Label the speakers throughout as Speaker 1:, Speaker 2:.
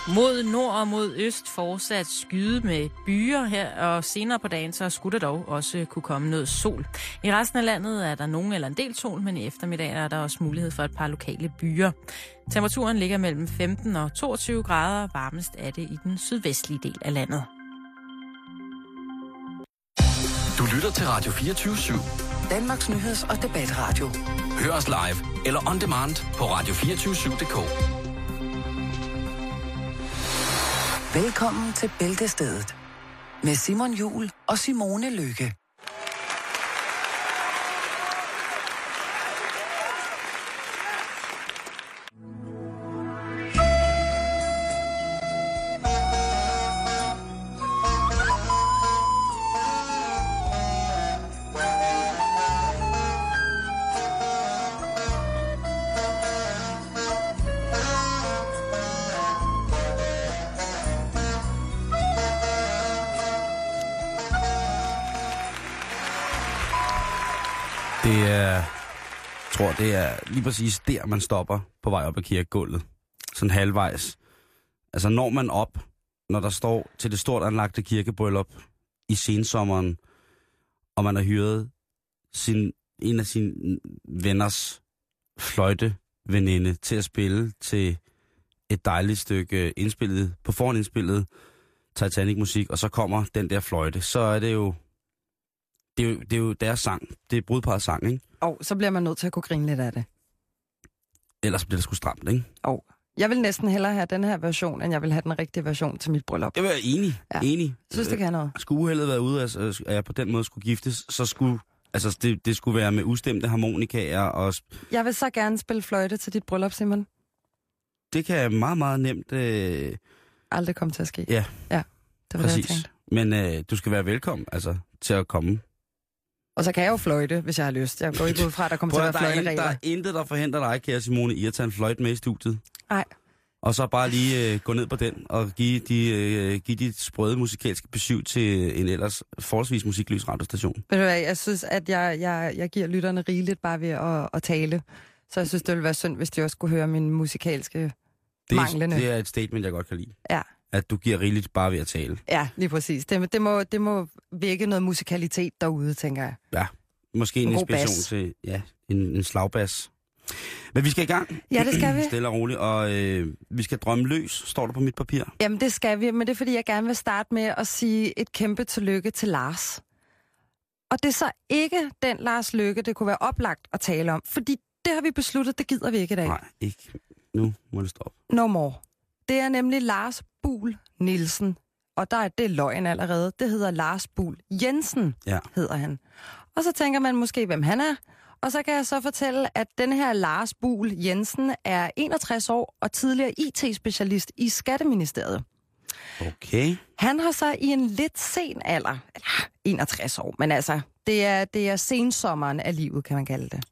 Speaker 1: Mod nord og mod øst fortsat skyde med byer her, og senere på dagen så skulle der dog også kunne komme noget sol. I resten af landet er der nogen eller en del sol, men i eftermiddag er der også mulighed for et par lokale byer. Temperaturen ligger mellem 15 og 22 grader, varmest er det i den sydvestlige del af landet.
Speaker 2: Du lytter til Radio 24/7.
Speaker 3: Danmarks nyheds- og debatradio.
Speaker 2: Hør os live eller on demand på radio247.dk.
Speaker 3: Velkommen til Bæltestedet med Simon Juhl og Simone Lykke.
Speaker 4: Det er lige præcis der, man stopper på vej op ad kirkegulvet. Sådan halvvejs. Altså når man op, når der står til det stort anlagte kirkebryllup i sensommeren, og man har hyret en af sine venners fløjteveninde til at spille til et dejligt stykke på forhånd indspillet Titanic-musik, og så kommer den der fløjte, så er det jo... Det er jo deres sang. Det er brudparets sang, ikke?
Speaker 5: Og så bliver man nødt til at kunne grine lidt af det.
Speaker 4: Ellers bliver det sgu stramt, ikke?
Speaker 5: Og jeg vil næsten hellere have den her version, end jeg vil have den rigtige version til mit bryllup.
Speaker 4: Jeg er enig.
Speaker 5: Ja.
Speaker 4: Enig.
Speaker 5: Synes, det kan noget.
Speaker 4: Skulle uheldet være ude, at jeg på den måde skulle giftes, så skulle... Altså, det skulle være med ustemte harmonikaer og...
Speaker 5: Jeg vil så gerne spille fløjte til dit bryllup, Simon.
Speaker 4: Det kan meget, meget nemt...
Speaker 5: Aldrig komme til at ske.
Speaker 4: Ja.
Speaker 5: Ja, det var
Speaker 4: præcis.
Speaker 5: det, jeg tænkte.
Speaker 4: Men du skal være velkommen, altså, til at komme.
Speaker 5: Og så kan jeg jo fløjte, hvis jeg har lyst. Jeg går ikke ud fra, at der kommer til at være fløjteregler.
Speaker 4: Der er intet, der forhindrer dig, kære Simone, i at tage en fløjte med i studiet.
Speaker 5: Nej.
Speaker 4: Og så bare lige gå ned på den og give dit sprøde musikalske besøg til en ellers forholdsvis musikløs radiostation.
Speaker 5: Ved du hvad, jeg synes, at jeg giver lytterne rigeligt bare ved at tale. Så jeg synes, det ville være synd, hvis de også skulle høre min musikalske manglende.
Speaker 4: Det er et statement, jeg godt kan lide.
Speaker 5: Ja.
Speaker 4: At du giver rigeligt bare ved at tale.
Speaker 5: Ja, lige præcis. Det må vække noget musikalitet derude, tænker jeg.
Speaker 4: Ja, måske en inspiration til en slagbas. Men vi skal i gang.
Speaker 5: Ja, det skal vi.
Speaker 4: Stille og roligt, og vi skal drømme løs, står der på mit papir.
Speaker 5: Jamen, det skal vi, men det er, fordi jeg gerne vil starte med at sige et kæmpe tillykke til Lars. Og det er så ikke den Lars Lykke, det kunne være oplagt at tale om, fordi det har vi besluttet, det gider vi ikke i dag.
Speaker 4: Nej, ikke. Nu må det stoppe.
Speaker 5: No more. Det er nemlig Lars Buhl Nielsen, og det er løgn allerede. Det hedder Lars Buhl Jensen, hedder han. Og så tænker man måske, hvem han er. Og så kan jeg så fortælle, at den her Lars Buhl Jensen er 61 år og tidligere IT-specialist i Skatteministeriet.
Speaker 4: Okay.
Speaker 5: Han har så i en lidt sen alder, 61 år, men altså, det er sensommeren af livet, kan man kalde det.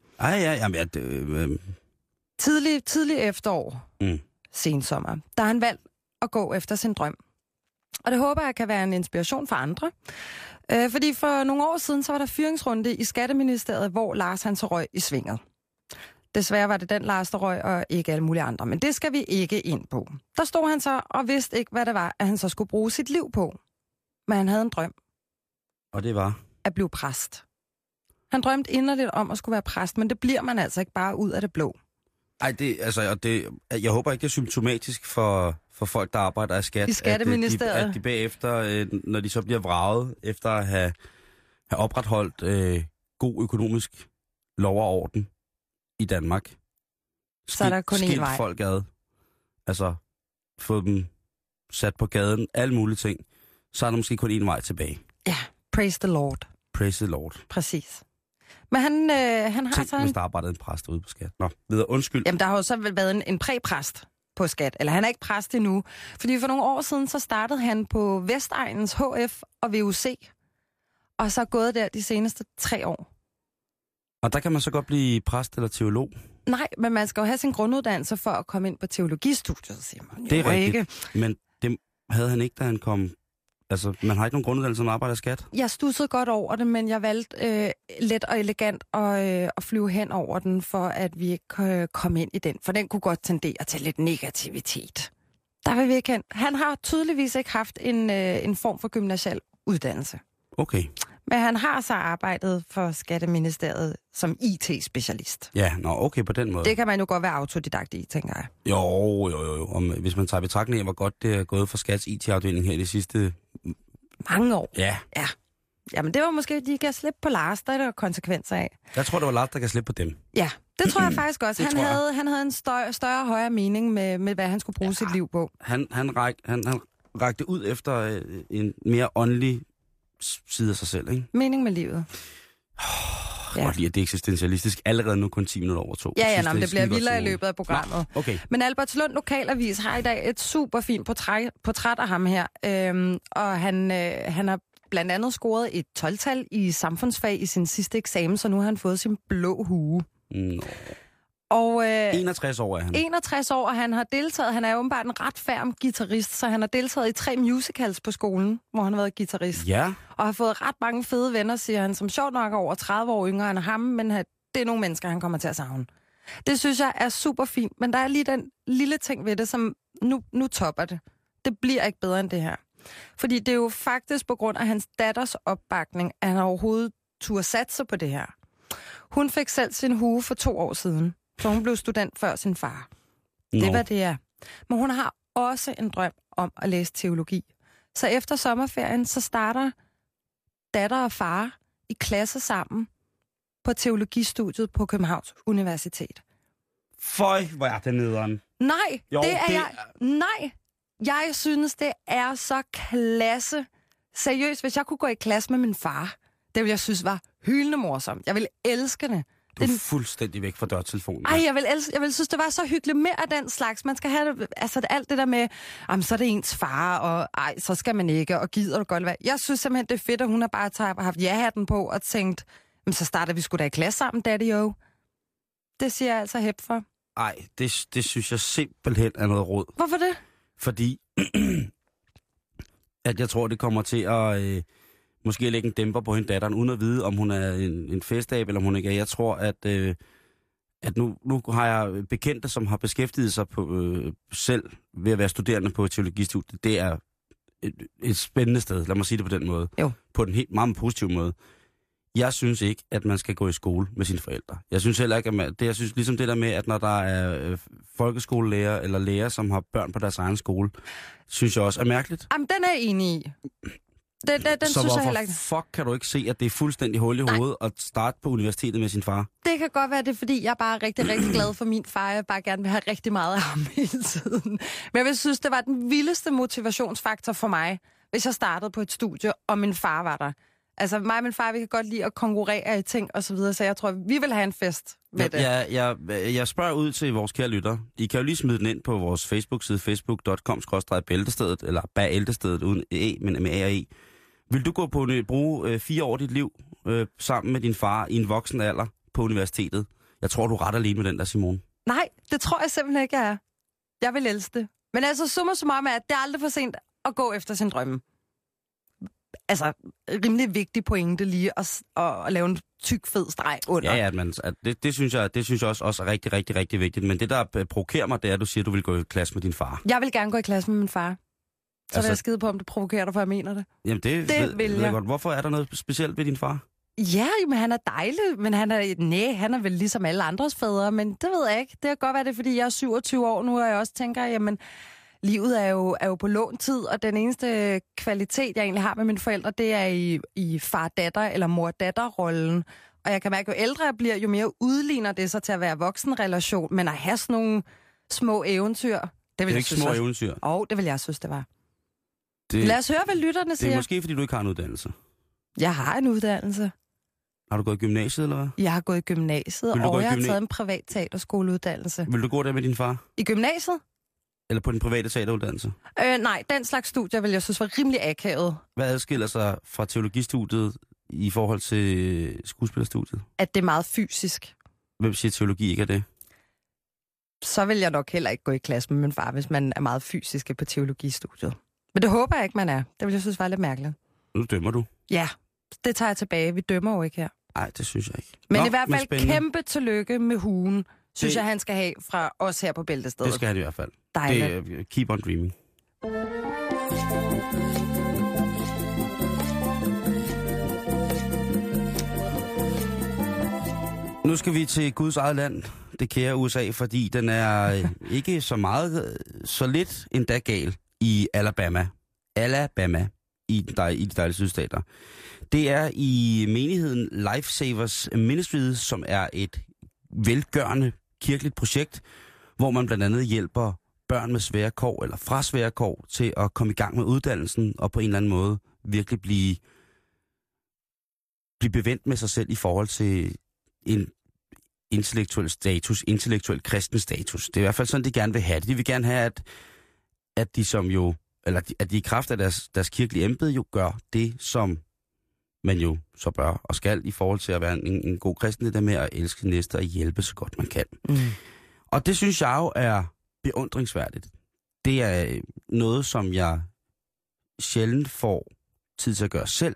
Speaker 5: Tidlig efterår, sensommer, der har han valgt at gå efter sin drøm. Og det håber jeg kan være en inspiration for andre. Fordi for nogle år siden, så var der fyringsrunde i Skatteministeriet, hvor Lars han så røg i svinget. Desværre var det den Lars, der røg, og ikke alle mulige andre. Men det skal vi ikke ind på. Der stod han så og vidste ikke, hvad det var, at han så skulle bruge sit liv på. Men han havde en drøm.
Speaker 4: Og det var?
Speaker 5: At blive præst. Han drømte inderligt om at skulle være præst, men det bliver man altså ikke bare ud af det blå.
Speaker 4: Ej, jeg håber ikke, det er symptomatisk for folk, der arbejder i skat.
Speaker 5: I Skatteministeriet.
Speaker 4: At de bagefter, når de så bliver vraget, efter at have opretholdt god økonomisk lov og orden i Danmark.
Speaker 5: Så er der kun én vej.
Speaker 4: Folk ad. Altså, få dem sat på gaden, alle mulige ting. Så er der måske kun én vej tilbage.
Speaker 5: Ja, praise the Lord.
Speaker 4: Praise the Lord.
Speaker 5: Præcis. Men han har
Speaker 4: tænk,
Speaker 5: så
Speaker 4: hvis der arbejdede en præst ude på skat. Nå, videre, undskyld.
Speaker 5: Jamen, der har jo så været en præpræst på skat. Eller han er ikke præst endnu. Fordi for nogle år siden, så startede han på Vestegnens HF og VUC. Og så er gået der de seneste 3 år.
Speaker 4: Og der kan man så godt blive præst eller teolog?
Speaker 5: Nej, men man skal jo have sin grunduddannelse for at komme ind på teologistudiet, siger man.
Speaker 4: Det er rigtigt, ikke. Men det havde han ikke, da han kom. Altså, man har ikke nogen grunduddannelse, som arbejder i skat?
Speaker 5: Jeg studsede godt over det, men jeg valgte let og elegant at flyve hen over den, for at vi ikke kan komme ind i den. For den kunne godt tendere til lidt negativitet. Der vil vi ikke hen. Han har tydeligvis ikke haft en form for gymnasial uddannelse.
Speaker 4: Okay.
Speaker 5: Men han har så arbejdet for Skatteministeriet som IT-specialist.
Speaker 4: Ja, okay på den måde.
Speaker 5: Det kan man jo godt være autodidakt i, tænker jeg.
Speaker 4: Jo. Hvis man tager betragtning af, hvor godt det er gået for Skats IT-afdeling her i de sidste...
Speaker 5: Mange år.
Speaker 4: Ja.
Speaker 5: Jamen, det var måske, de kan slippe på Lars, der er der konsekvenser af.
Speaker 4: Jeg tror, det var Lars, der kan slippe på dem.
Speaker 5: Ja, det tror jeg faktisk også. Han havde en større og højere mening med, hvad han skulle bruge sit liv på.
Speaker 4: Han rakte ud efter en mere åndelig side af sig selv, ikke?
Speaker 5: Mening med livet.
Speaker 4: Jeg kan godt lide, at det er eksistentialistisk allerede nu kun 10 minutter over 2.
Speaker 5: Ja, det bliver vildere i løbet af programmet.
Speaker 4: Okay.
Speaker 5: Men Albertslund Lokalavis har i dag et super fint portræt af ham her. Og han har blandt andet scoret et 12-tal i samfundsfag i sin sidste eksamen, så nu har han fået sin blå hue.
Speaker 4: Nå.
Speaker 5: Og,
Speaker 4: 61 år er han.
Speaker 5: 61 år, og han har deltaget. Han er åbenbart en ret færm guitarist, så han har deltaget i 3 musicals på skolen, hvor han har været guitarist.
Speaker 4: Ja.
Speaker 5: Og har fået ret mange fede venner, siger han, som sjovt nok er over 30 år yngre end ham, men det er nogle mennesker, han kommer til at savne. Det synes jeg er super fint, men der er lige den lille ting ved det, som nu topper det. Det bliver ikke bedre end det her. Fordi det er jo faktisk på grund af hans datters opbakning, at han overhovedet turde satse på det her. Hun fik selv sin hue for 2 år siden, så hun blev student før sin far. Det var det er. Men hun har også en drøm om at læse teologi. Så efter sommerferien, så starter datter og far i klasse sammen på teologistudiet på Københavns Universitet.
Speaker 4: Føj, hvor er det nederen.
Speaker 5: Nej, Nej, jeg synes, det er så klasse. Seriøst, hvis jeg kunne gå i klasse med min far, det ville jeg synes var hyldende morsomt. Jeg ville elske det.
Speaker 4: Du er fuldstændig væk fra dørtelefonen.
Speaker 5: Ej, jeg vil synes, det var så hyggeligt. Mere af den slags. Man skal have det, altså alt det der med, så er det ens far, og så skal man ikke, og gider du godt være. Jeg synes simpelthen, det er fedt, at hun har bare haft ja-hatten på og tænkt, så starter vi sgu da i klasse sammen, daddy-o. Det siger jeg altså hæb for.
Speaker 4: Ej, det synes jeg simpelthen er noget råd.
Speaker 5: Hvorfor det?
Speaker 4: Fordi, at jeg tror, det kommer til at måske lægge en dæmper på hende datteren, uden at vide, om hun er en festab, eller om hun ikke er. Jeg tror, at nu har jeg bekendte, som har beskæftiget sig på, selv ved at være studerende på teologistudiet. Det er et spændende sted, lad mig sige det på den måde.
Speaker 5: Jo.
Speaker 4: På en helt meget positiv måde. Jeg synes ikke, at man skal gå i skole med sine forældre. Jeg synes heller ikke, at jeg synes ligesom det der med, at når der er folkeskolelærer eller lærer, som har børn på deres egen skole, synes jeg også er mærkeligt.
Speaker 5: Jamen, den er jeg enig i. Den
Speaker 4: så
Speaker 5: synes jeg heller ikke.
Speaker 4: fuck kan du ikke se, at det er fuldstændig hul i hovedet at starte på universitetet med sin far?
Speaker 5: Det kan godt være, det er, fordi jeg er bare rigtig, rigtig glad for min far. Jeg bare gerne vil have rigtig meget af ham hele tiden. Men jeg vil synes, det var den vildeste motivationsfaktor for mig, hvis jeg startede på et studie, og min far var der. Altså mig og min far, vi kan godt lide at konkurrere i ting og så videre, så jeg tror, vi vil have en fest med det.
Speaker 4: Jeg spørger ud til vores kære lytter. I kan jo lige smide den ind på vores Facebook-side, facebook.com/bæltestedet, eller bæltestedet uden e, men med a og e. Vil du gå på bruge 4 år af dit liv sammen med din far i en voksen alder på universitetet? Jeg tror, du er ret alene med den der, Simone.
Speaker 5: Nej, det tror jeg simpelthen ikke, jeg er. Jeg vil elske det. Men altså, summa summarum er, at det er aldrig for sent at gå efter sin drømme. Altså, rimelig vigtig pointe lige at lave en tyk, fed streg under.
Speaker 4: Ja, men det synes jeg også er rigtig, rigtig, rigtig vigtigt. Men det, der provokerer mig, det er, at du siger, at du vil gå i klasse med din far.
Speaker 5: Jeg vil gerne gå i klasse med min far. Så vil jeg skide på, om det provokerer dig, for jeg mener det.
Speaker 4: Jamen, det vil jeg godt. Hvorfor er der noget specielt ved din far?
Speaker 5: Ja, men han er dejlig, men han er vel ligesom alle andres fædre, men det ved jeg ikke. Det kan godt være det, fordi jeg er 27 år nu, og jeg også tænker, jamen, livet er jo på låntid, og den eneste kvalitet, jeg egentlig har med mine forældre, det er i far-datter eller mor-datter-rollen. Og jeg kan mærke, at jo ældre jeg bliver, jo mere udligner det sig til at være voksenrelation, men at have sådan nogle små eventyr, det vil jeg synes.
Speaker 4: Små eventyr?
Speaker 5: Det vil jeg synes, det var. Lad os høre, hvad lytterne siger.
Speaker 4: Det er måske, fordi du ikke har en uddannelse.
Speaker 5: Jeg har en uddannelse.
Speaker 4: Har du gået i gymnasiet, eller hvad?
Speaker 5: Jeg har gået i gymnasiet, og jeg har taget en privat teaterskoleuddannelse.
Speaker 4: Vil du gå der med din far?
Speaker 5: I gymnasiet?
Speaker 4: Eller på den private teateruddannelse?
Speaker 5: Nej, den slags studier vil jeg synes var rimelig akavet.
Speaker 4: Hvad adskiller sig fra teologistudiet i forhold til skuespillerstudiet?
Speaker 5: At det er meget fysisk.
Speaker 4: Hvem siger teologi ikke er det?
Speaker 5: Så vil jeg nok heller ikke gå i klasse med min far, hvis man er meget fysisk på teologistudiet. Men det håber jeg ikke, man er. Det vil jeg synes var lidt mærkeligt. Nu
Speaker 4: dømmer du?
Speaker 5: Ja, det tager jeg tilbage. Vi dømmer jo ikke her.
Speaker 4: Nej, det synes jeg ikke.
Speaker 5: Men i hvert fald kæmpe tillykke med huen. synes jeg, han skal have fra os her på Bæltestedet.
Speaker 4: Det skal han i hvert fald.
Speaker 5: Dejligt.
Speaker 4: Keep on dreaming. Nu skal vi til Guds eget land, det kære USA, fordi den er ikke så meget, så lidt endda gal i Alabama. I de dejlige sydstater. Det er i menigheden Lifesavers Ministries, som er et velgørende kirkeligt projekt, hvor man blandt andet hjælper børn med svære kår eller fra svære kår til at komme i gang med uddannelsen og på en eller anden måde virkelig blive bevendt med sig selv i forhold til en intellektuel kristen status. Det er i hvert fald sådan, de gerne vil have det. De vil gerne have, at de i kraft af deres kirkelige embede jo gør det, som man jo så bør og skal i forhold til at være en god kristen, det der med at elske næste og hjælpe så godt man kan. Mm. Og det synes jeg jo er beundringsværdigt. Det er noget, som jeg sjældent får tid til at gøre selv.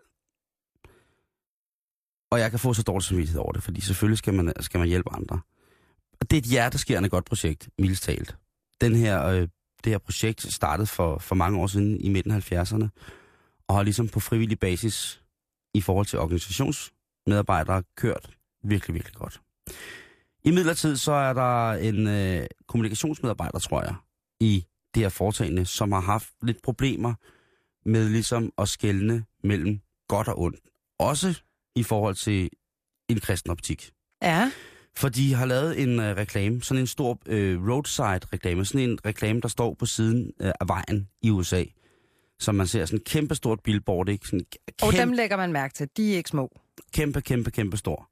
Speaker 4: Og jeg kan få så dårlig samvittighed over det, fordi selvfølgelig skal man hjælpe andre. Og det er et hjerteskærende godt projekt, mildest talt. Det her projekt startede for mange år siden i midten af 70'erne, og har ligesom på frivillig basis i forhold til organisationsmedarbejdere kørt virkelig, virkelig godt. I midlertid så er der en kommunikationsmedarbejder, tror jeg, i det her foretagende, som har haft lidt problemer med ligesom at skelne mellem godt og ondt. Også i forhold til en kristen optik. Ja. For de har lavet en reklame, sådan en stor roadside-reklame, sådan en reklame, der står på siden af vejen i USA, som man ser sådan en kæmpestort billboard, ikke? Sådan
Speaker 5: og dem lægger man mærke til, de er ikke små.
Speaker 4: Kæmpe stor.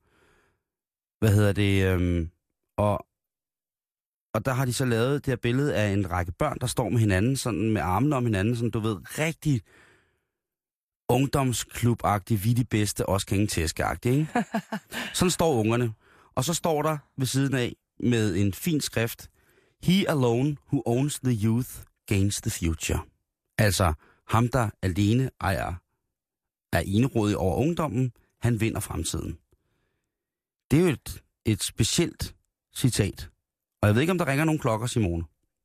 Speaker 4: Og der har de så lavet det her billede af en række børn, der står med hinanden, sådan med armene om hinanden, sådan du ved, rigtig ungdomsklub-agtig, vi de bedste, også kan ingen tæske-agtig, ikke? Sådan står ungerne. Og så står der ved siden af med en fin skrift, He alone who owns the youth gains the future. Altså, ham der alene er enerådig over ungdommen, han vinder fremtiden. Det er jo et specielt citat. Og jeg ved ikke, om der ringer nogle klokker, Simone.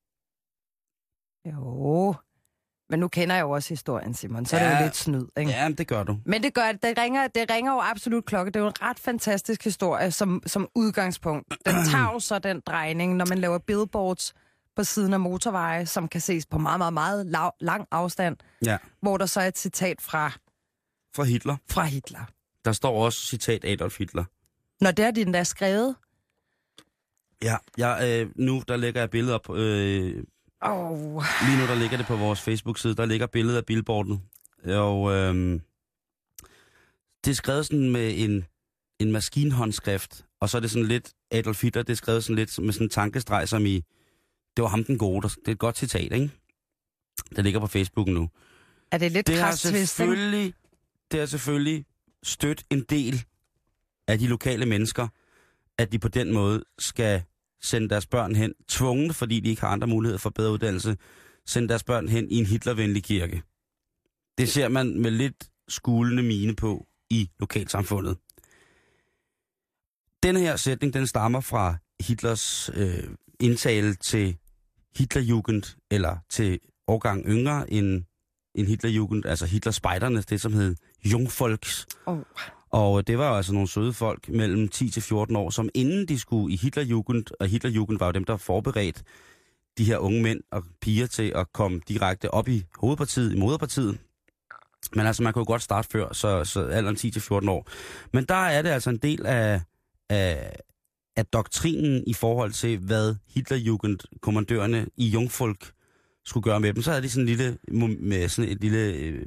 Speaker 5: Jo, men nu kender jeg jo også historien, Simon, så er det jo lidt snyd, ikke?
Speaker 4: Ja, det gør du.
Speaker 5: Men det ringer jo absolut klokke. Det er jo en ret fantastisk historie som udgangspunkt. Den tager jo så den drejning, når man laver billboards på siden af motorveje, som kan ses på meget, meget, meget lang afstand, hvor der så er et citat fra
Speaker 4: Hitler.
Speaker 5: Fra Hitler.
Speaker 4: Der står også citat Adolf Hitler.
Speaker 5: Når det er den der skrevet?
Speaker 4: Ja, nu der lægger jeg billeder op. Lige nu der ligger det på vores Facebook-side. Der ligger billedet af billboardet. Og det er skrevet sådan med en maskinhåndskrift. Og så er det sådan lidt Adolf Hitler. Det er skrevet sådan lidt med sådan en tankestreg, som i det var ham den gode. Det er et godt citat, ikke? Det ligger på Facebook nu.
Speaker 5: Er det lidt krastvist,
Speaker 4: ikke? Det har selvfølgelig stødt en del af de lokale mennesker, at de på den måde skal sende deres børn hen, tvunget, fordi de ikke har andre muligheder for bedre uddannelse, sende deres børn hen i en hitlervenlig kirke. Det ser man med lidt skulende mine på i lokalsamfundet. Den her sætning, den stammer fra Hitlers indtale til Hitlerjugend, eller til årgang yngre end Hitlerjugend, altså Hitlerspejderne, det som hed Jungvolks. Og det var jo altså nogle søde folk mellem 10 til 14 år, som inden de skulle i Hitlerjugend, og Hitlerjugend var jo dem, der forberedte de her unge mænd og piger til at komme direkte op i hovedpartiet, i moderpartiet. Men altså, man kunne jo godt starte før, så alderen 10 til 14 år. Men der er det altså en del af doktrinen i forhold til, hvad Hitlerjugend-kommandørerne i Jungvolk skulle gøre med dem. Så havde de sådan et lille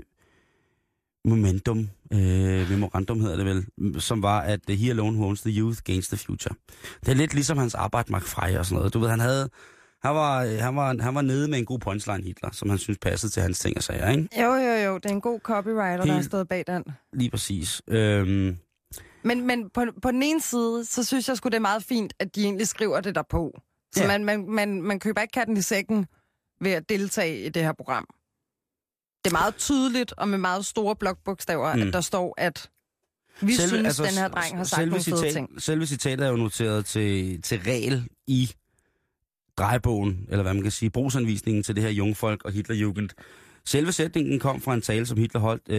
Speaker 4: memorandum hedder det vel, som var, at he alone who owns the youth gains the future. Det er lidt ligesom hans arbejde, Mark Frey og sådan noget. Du ved, han var nede med en god punchline, Hitler, som han synes passede til hans ting og sager, ikke?
Speaker 5: Jo, det er en god copywriter, der har stået bag den.
Speaker 4: Lige præcis.
Speaker 5: Men på den ene side, så synes jeg sgu, det er meget fint, at de egentlig skriver det derpå. Så man køber ikke katten i sækken ved at deltage i det her program. Det er meget tydeligt og med meget store blokbogstaver, at der står, at Vi synes, den her dreng har sagt nogle fede ting.
Speaker 4: Selve citatet er jo noteret til regel i drejebogen, eller hvad man kan sige, brugsanvisningen til det her Jungvolk og Hitlerjugend. Selve sætningen kom fra en tale, som Hitler holdt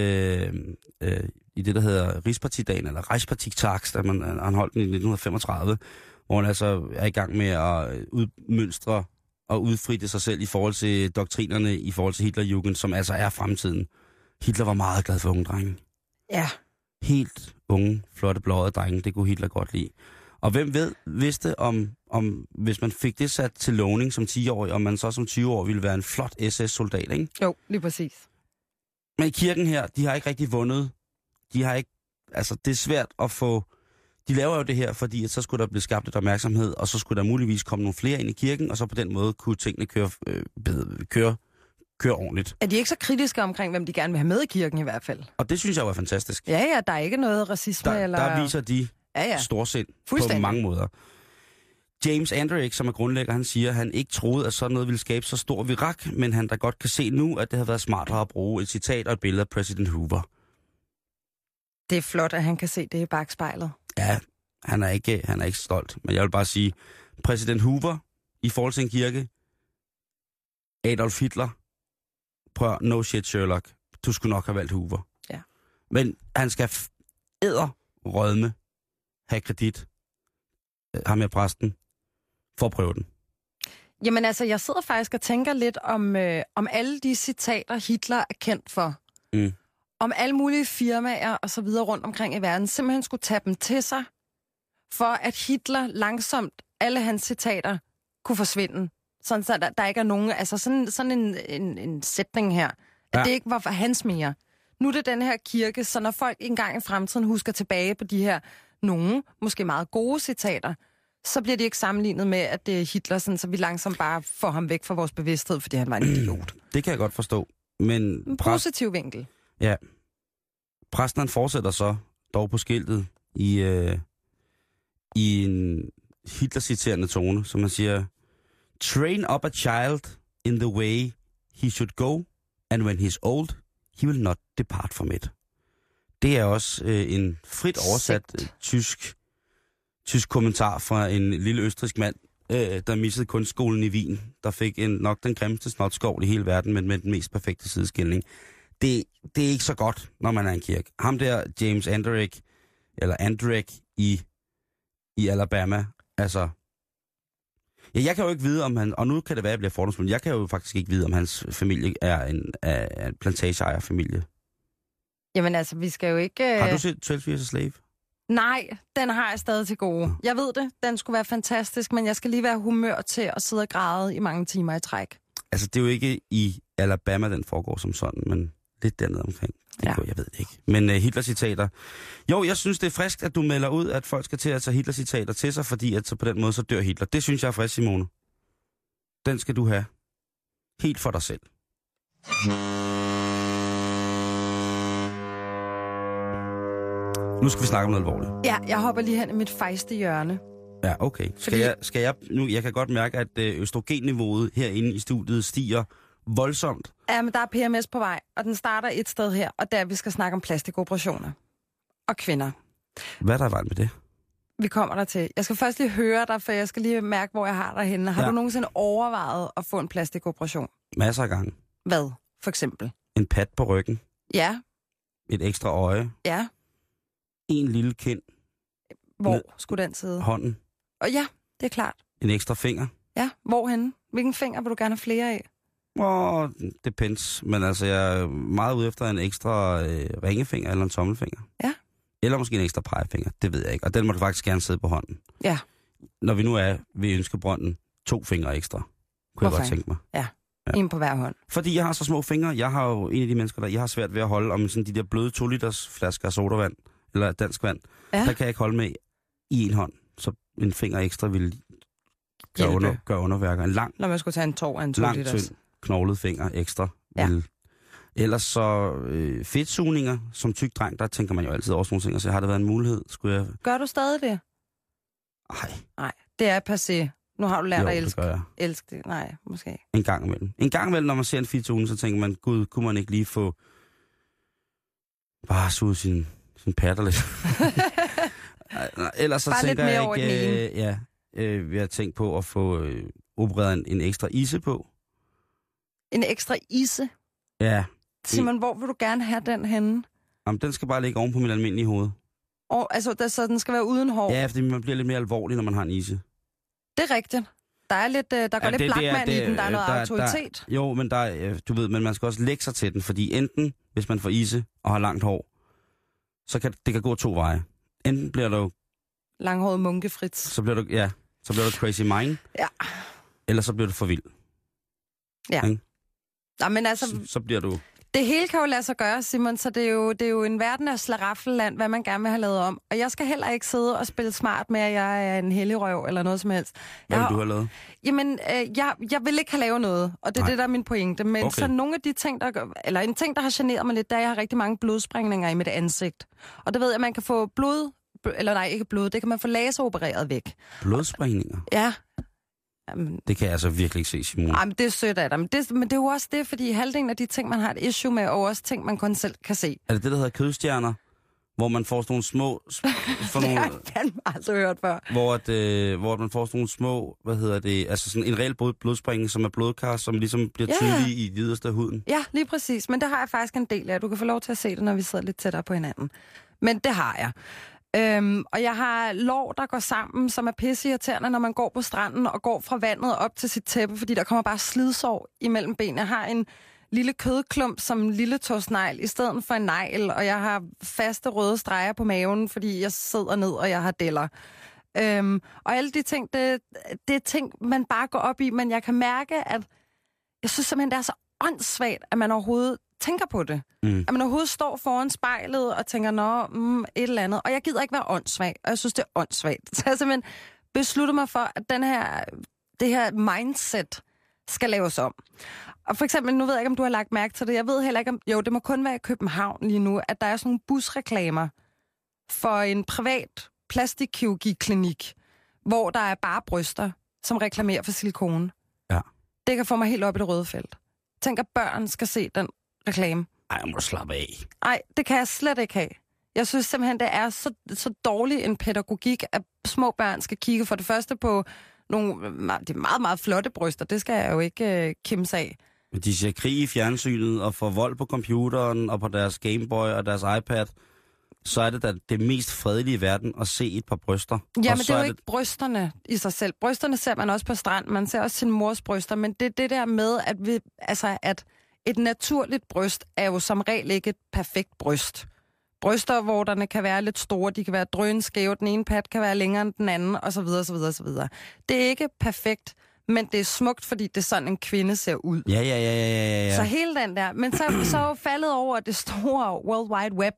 Speaker 4: i det, der hedder Rigspartidagen, eller Reichspartitags, da han holdt den i 1935, hvor han altså er i gang med at udmønstre og udfritte sig selv i forhold til doktrinerne, i forhold til Hitlerjugend, som altså er fremtiden. Hitler var meget glad for unge drenge.
Speaker 5: Ja.
Speaker 4: Helt unge, flotte, blåede drenge, det kunne Hitler godt lide. Og hvem vidste om hvis man fik det sat til lovning som 10-årig, om man så som 20-årig ville være en flot SS-soldat, ikke?
Speaker 5: Jo, lige præcis.
Speaker 4: Men i kirken her, de har ikke rigtig vundet. De har ikke, altså det er svært at få. De laver jo det her, fordi at så skulle der blive skabt lidt opmærksomhed, og så skulle der muligvis komme nogle flere ind i kirken, og så på den måde kunne tingene køre ordentligt. Er
Speaker 5: de ikke så kritiske omkring, hvem de gerne vil have med i kirken i hvert fald?
Speaker 4: Og det synes jeg var fantastisk.
Speaker 5: Ja, der er ikke noget racisme eller...
Speaker 4: Der viser de storsind på mange måder. James Andrick, som er grundlægger, han siger, at han ikke troede, at sådan noget ville skabe så stor virak, men han da godt kan se nu, at det havde været smartere at bruge et citat og et billede af præsident Hoover.
Speaker 5: Det er flot, at han kan se det i bagspejlet.
Speaker 4: Ja, han er ikke stolt, men jeg vil bare sige, præsident Hoover i forhold til en kirke, Adolf Hitler, prøv, no shit Sherlock, du skulle nok have valgt Hoover.
Speaker 5: Ja.
Speaker 4: Men han skal rødme, have kredit, ham med præsten, for at prøve den.
Speaker 5: Jamen altså, jeg sidder faktisk og tænker lidt om alle de citater, Hitler er kendt for. Mm. Om alle mulige firmaer og så videre rundt omkring i verden, simpelthen skulle tage dem til sig, for at Hitler langsomt, alle hans citater, kunne forsvinde. Sådan så der ikke er nogen, altså sådan en sætning her, at det ikke var for hans mere. Nu er det den her kirke, så når folk engang i fremtiden husker tilbage på de her nogle, måske meget gode citater, så bliver de ikke sammenlignet med, at det er Hitler, sådan, så vi langsomt bare får ham væk fra vores bevidsthed, fordi han var en idiot.
Speaker 4: Det kan jeg godt forstå. Men
Speaker 5: en positiv vinkel.
Speaker 4: Ja. Præsten han fortsætter så dog på skiltet i en Hitler-citerende tone, som man siger, train up a child in the way he should go, and when he's old, he will not depart from it. Det er også en frit oversat tysk kommentar fra en lille østrigsk mand, der missede kunstskolen i Wien, der fik nok den grimmeste snotskovl i hele verden, men med den mest perfekte sideskilning. Det er ikke så godt, når man er en kirke. Ham der, James Andrick, eller Andrick i Alabama, altså... Ja, jeg kan jo ikke vide, om han... Og nu kan det være, at jeg bliver fordomsfuld. Jeg kan jo faktisk ikke vide, om hans familie er en plantageejerfamilie.
Speaker 5: Jamen altså, vi skal jo ikke...
Speaker 4: Har du set 12 Years a Slave?
Speaker 5: Nej, den har jeg stadig til gode. Jeg ved det, den skulle være fantastisk, men jeg skal lige være humør til at sidde og græde i mange timer i træk.
Speaker 4: Altså, det er jo ikke i Alabama, den foregår som sådan, men lidt dernede omkring. Jeg ved det ikke. Men Hitler-citater... Jo, jeg synes, det er frisk, at du melder ud, at folk skal til at tage Hitler-citater til sig, fordi at så på den måde, så dør Hitler. Det synes jeg er frisk, Simone. Den skal du have. Helt for dig selv. Nu skal vi snakke om noget alvorligt.
Speaker 5: Ja, jeg hopper lige hen i mit fejste hjørne.
Speaker 4: Ja, okay. Skal jeg nu? Jeg kan godt mærke, at østrogenniveauet herinde i studiet stiger voldsomt.
Speaker 5: Ja, men der er PMS på vej, og den starter et sted her, og der vi skal snakke om plastikoperationer. Og kvinder.
Speaker 4: Hvad er der i vejen med det?
Speaker 5: Vi kommer der til. Jeg skal først lige høre dig, for jeg skal lige mærke, hvor jeg har dig henne. Har du nogensinde overvejet at få en plastikoperation?
Speaker 4: Masser af gange.
Speaker 5: Hvad, for eksempel?
Speaker 4: En pat på ryggen.
Speaker 5: Ja.
Speaker 4: Et ekstra øje.
Speaker 5: Ja.
Speaker 4: En lille kind.
Speaker 5: Hvor skulle den sidde?
Speaker 4: Hånden.
Speaker 5: Og ja, det er klart.
Speaker 4: En ekstra finger.
Speaker 5: Ja, hvorhenne? Hvilken finger vil du gerne have flere af?
Speaker 4: Depends. Men altså, jeg er meget ude efter en ekstra ringefinger eller en tommelfinger.
Speaker 5: Ja.
Speaker 4: Eller måske en ekstra pegefinger. Det ved jeg ikke. Og den må du faktisk gerne sidde på hånden.
Speaker 5: Ja.
Speaker 4: Når vi nu er ved Ønskebrønden, 2 fingre ekstra. Kunne jeg godt tænke mig.
Speaker 5: Ja. En på hver hånd.
Speaker 4: Fordi jeg har så små fingre. Jeg har jo en af de mennesker, jeg har svært ved at holde om sådan de der bløde 2 liters flasker af sodavand. Eller dansk vand. Ja. Der kan jeg ikke holde med i en hånd. Så en finger ekstra vil gøre underværker. En lang...
Speaker 5: Når man skulle tage en tår af en 2 liters.
Speaker 4: Lang, tynd, knoglet finger ekstra. Ja. Ellers så fedtsugninger som tyk dreng, der tænker man jo altid over sådan nogle ting, så har det været en mulighed.
Speaker 5: Gør du stadig det? Nej, det er passé. Nu har du lært at elske det. Nej, måske.
Speaker 4: En gang imellem, når man ser en fedtsugning, så tænker man, gud, kunne man ikke lige få bare suge sin sådan patter lidt. Ellers så
Speaker 5: bare
Speaker 4: tænker
Speaker 5: lidt mere
Speaker 4: jeg
Speaker 5: over
Speaker 4: ikke... vi har tænkt på at få opereret en ekstra ise på.
Speaker 5: En ekstra ise?
Speaker 4: Ja.
Speaker 5: Simon, hvor vil du gerne have den henne?
Speaker 4: Jamen, den skal bare ligge oven på mit almindelige hoved.
Speaker 5: Altså, så den skal være uden hår?
Speaker 4: Ja, fordi man bliver lidt mere alvorlig, når man har en ise.
Speaker 5: Det er rigtigt. Der er lidt, der går lidt Blachman i den, der er noget autoritet.
Speaker 4: Jo, men du ved, men man skal også lægge sig til den, fordi enten, hvis man får ise og har langt hår, så kan det gå 2 veje. Enten bliver du...
Speaker 5: Langhåret munkefrit.
Speaker 4: Så bliver du crazy mind.
Speaker 5: Ja.
Speaker 4: Eller så bliver du for vild.
Speaker 5: Ja. Nå, men altså...
Speaker 4: Så bliver du...
Speaker 5: Det hele kan jo lade sig gøre, Simon, så det er jo en verden af slaraffenland, hvad man gerne vil have lavet om. Og jeg skal heller ikke sidde og spille smart med, at jeg er en helligrøv eller noget som helst.
Speaker 4: Hvad vil du have lavet?
Speaker 5: Jamen, jeg vil ikke have lavet noget, og det er det, der er min pointe. Men
Speaker 4: okay.
Speaker 5: Så nogle af de ting, en ting, der har generet mig lidt, der jeg har rigtig mange blodsprængninger i mit ansigt. Og det ved jeg, at man kan få det kan man få laseropereret væk.
Speaker 4: Blodsprængninger?
Speaker 5: Ja.
Speaker 4: Det kan jeg altså virkelig ikke se, Simon.
Speaker 5: Ej, men det er sødt af dig. Men det er jo også det, fordi halvdelen af de ting, man har et issue med, og også ting, man kun selv kan se.
Speaker 4: Er det det, der hedder kødstjerner? Hvor man får sådan nogle små...
Speaker 5: Det har jeg fandme aldrig hørt før.
Speaker 4: Hvor man får sådan nogle små, altså sådan en reel blodsprængning, som er blodkar, som ligesom bliver tydelig i yderste af huden.
Speaker 5: Ja, lige præcis. Men det har jeg faktisk en del af. Du kan få lov til at se det, når vi sidder lidt tættere på hinanden. Men det har jeg. Og jeg har lår, der går sammen, som er pisseirriterende, når man går på stranden og går fra vandet op til sit tæppe, fordi der kommer bare slidsår imellem benene. Jeg har en lille kødklump som en lille tåsnegl i stedet for en negl, og jeg har faste røde streger på maven, fordi jeg sidder ned, og jeg har deller. Og alle de ting, det er ting, man bare går op i, men jeg kan mærke, at jeg synes simpelthen, det er så åndssvagt, at man overhovedet tænker på det. At man overhovedet står foran spejlet og tænker, et eller andet. Og jeg gider ikke være åndssvag, og jeg synes, det er åndssvagt. Så jeg simpelthen beslutter mig for, at det her mindset skal laves om. Og for eksempel, nu ved jeg ikke, om du har lagt mærke til det. Jeg ved heller ikke, det må kun være i København lige nu, at der er sådan nogle busreklamer for en privat plastikkirurgiklinik, hvor der er bare bryster, som reklamerer for silikone.
Speaker 4: Ja.
Speaker 5: Det kan få mig helt op i det røde felt. Tænk, at børn skal se den reklame.
Speaker 4: Ej, jeg må slappe af.
Speaker 5: Nej, det kan jeg slet ikke have. Jeg synes simpelthen, det er så dårlig en pædagogik, at små børn skal kigge for det første på nogle de meget, meget flotte bryster. Det skal jeg jo ikke kimse af.
Speaker 4: Men de ser krig i fjernsynet og får vold på computeren og på deres Gameboy og deres iPad. Så er det da det mest fredelige i verden at se et par bryster.
Speaker 5: Ja, men det er jo ikke brysterne i sig selv. Brysterne ser man også på strand. Man ser også sin mors bryster. Men det er det der med, at et naturligt bryst er jo som regel ikke et perfekt bryst. Brystervorterne kan være lidt store, de kan være drønskæve, den ene pat kan være længere end den anden, osv. osv. Det er ikke perfekt, men det er smukt, fordi det er sådan, en kvinde ser ud.
Speaker 4: Ja.
Speaker 5: Så hele den der. Men så er faldet over det store World Wide Web,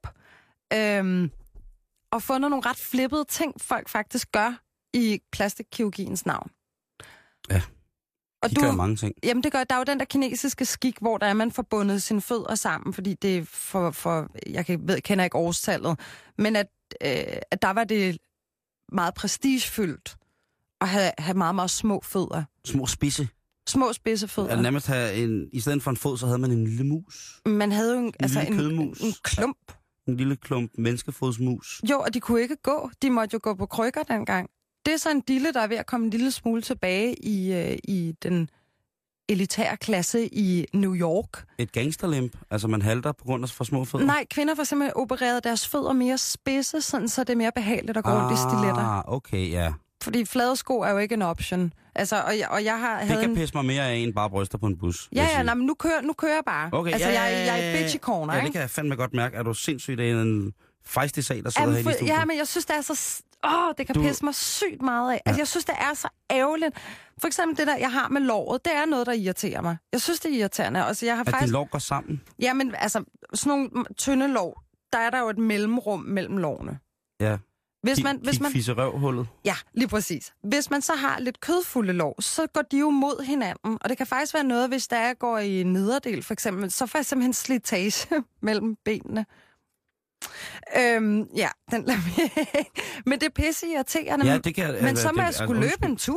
Speaker 5: og fundet nogle ret flippede ting, folk faktisk gør i plastikkirurgiens navn.
Speaker 4: Ja. Og de gør mange ting.
Speaker 5: Jamen det gør, der er jo den der kinesiske skik, hvor der er man forbundet sine fødder sammen, fordi det er kender ikke årstallet, men at der var det meget prestigefyldt at have meget, meget små fødder.
Speaker 4: Små spidse
Speaker 5: fødder.
Speaker 4: Ja, nærmest i stedet for en fod, så havde man en lille mus.
Speaker 5: Man havde jo en klump.
Speaker 4: En lille klump menneskefodsmus.
Speaker 5: Jo, og de kunne ikke gå. De måtte jo gå på krykker dengang. Det er så en dille, der er ved at komme en lille smule tilbage i den elitære klasse i New York.
Speaker 4: Et gangsterlimp? Altså man halter på grund af for små fødder?
Speaker 5: Nej, kvinder får simpelthen opereret deres fødder mere spidse, sådan så det er mere behageligt at gå rundt i stiletter.
Speaker 4: Okay, ja.
Speaker 5: Fordi flade sko er jo ikke en option. Altså, og jeg har...
Speaker 4: Det kan pisse mig mere af end bare bryster på en bus.
Speaker 5: Ja, men nu kører jeg bare.
Speaker 4: Okay,
Speaker 5: altså, jeg er bitchy corner,
Speaker 4: ikke? Ja, det kan jeg fandme godt mærke. Er du sindssygt, det er en fejstig sag, der sidder her i studiet?
Speaker 5: Ja, men jeg synes, det er så... det kan pisse mig sygt meget af. Ja. Altså, jeg synes, det er så ærgerligt. For eksempel det der, jeg har med låret, det er noget, der irriterer mig. Jeg synes, det er irriterende. Altså, jeg har
Speaker 4: at din lår går sammen?
Speaker 5: Ja, men altså, sådan nogle tynde lår, der er der jo et mellemrum mellem lårene.
Speaker 4: Ja.
Speaker 5: Hvis man
Speaker 4: fisserøvhullet.
Speaker 5: Ja, lige præcis. Hvis man så har lidt kødfulde lår, så går de jo mod hinanden. Og det kan faktisk være noget, hvis der går i nederdel, for eksempel, så får jeg simpelthen slitage mellem benene. Den lader vi. Men det er pisse irriterende.
Speaker 4: Ja, det kan,
Speaker 5: men så må jeg skulle løbe en tur.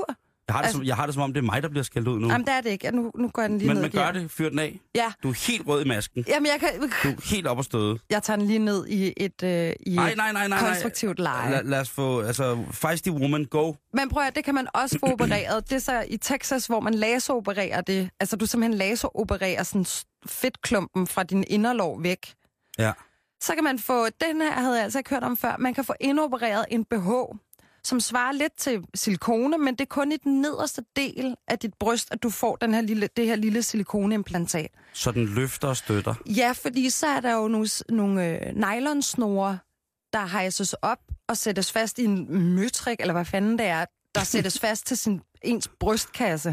Speaker 4: Jeg har det som om, det er mig, der bliver skældt ud nu.
Speaker 5: Jamen, det er det ikke. Nu går den lige ned.
Speaker 4: Men gør det. Fyr den af.
Speaker 5: Ja.
Speaker 4: Du er helt rød i masken.
Speaker 5: Jamen,
Speaker 4: Du er helt op at støde.
Speaker 5: Jeg tager den lige ned i et
Speaker 4: Nej.
Speaker 5: konstruktivt leje.
Speaker 4: Lad os få, feisty woman, go.
Speaker 5: Men prøv at det kan man også få opereret. Det er så i Texas, hvor man laseropererer det. Altså, du simpelthen laseropererer sådan fedtklumpen fra din inderlov væk.
Speaker 4: Ja.
Speaker 5: Så kan man få, den her havde jeg altså ikke hørt om før, man kan få indopereret en BH, som svarer lidt til silikone, men det er kun i den nederste del af dit bryst, at du får det her lille silikoneimplantat.
Speaker 4: Så den løfter og støtter?
Speaker 5: Ja, fordi så er der jo nogle nylonsnore, der hejses op og sættes fast i en møtrik, eller hvad fanden det er, der sættes fast til ens brystkasse.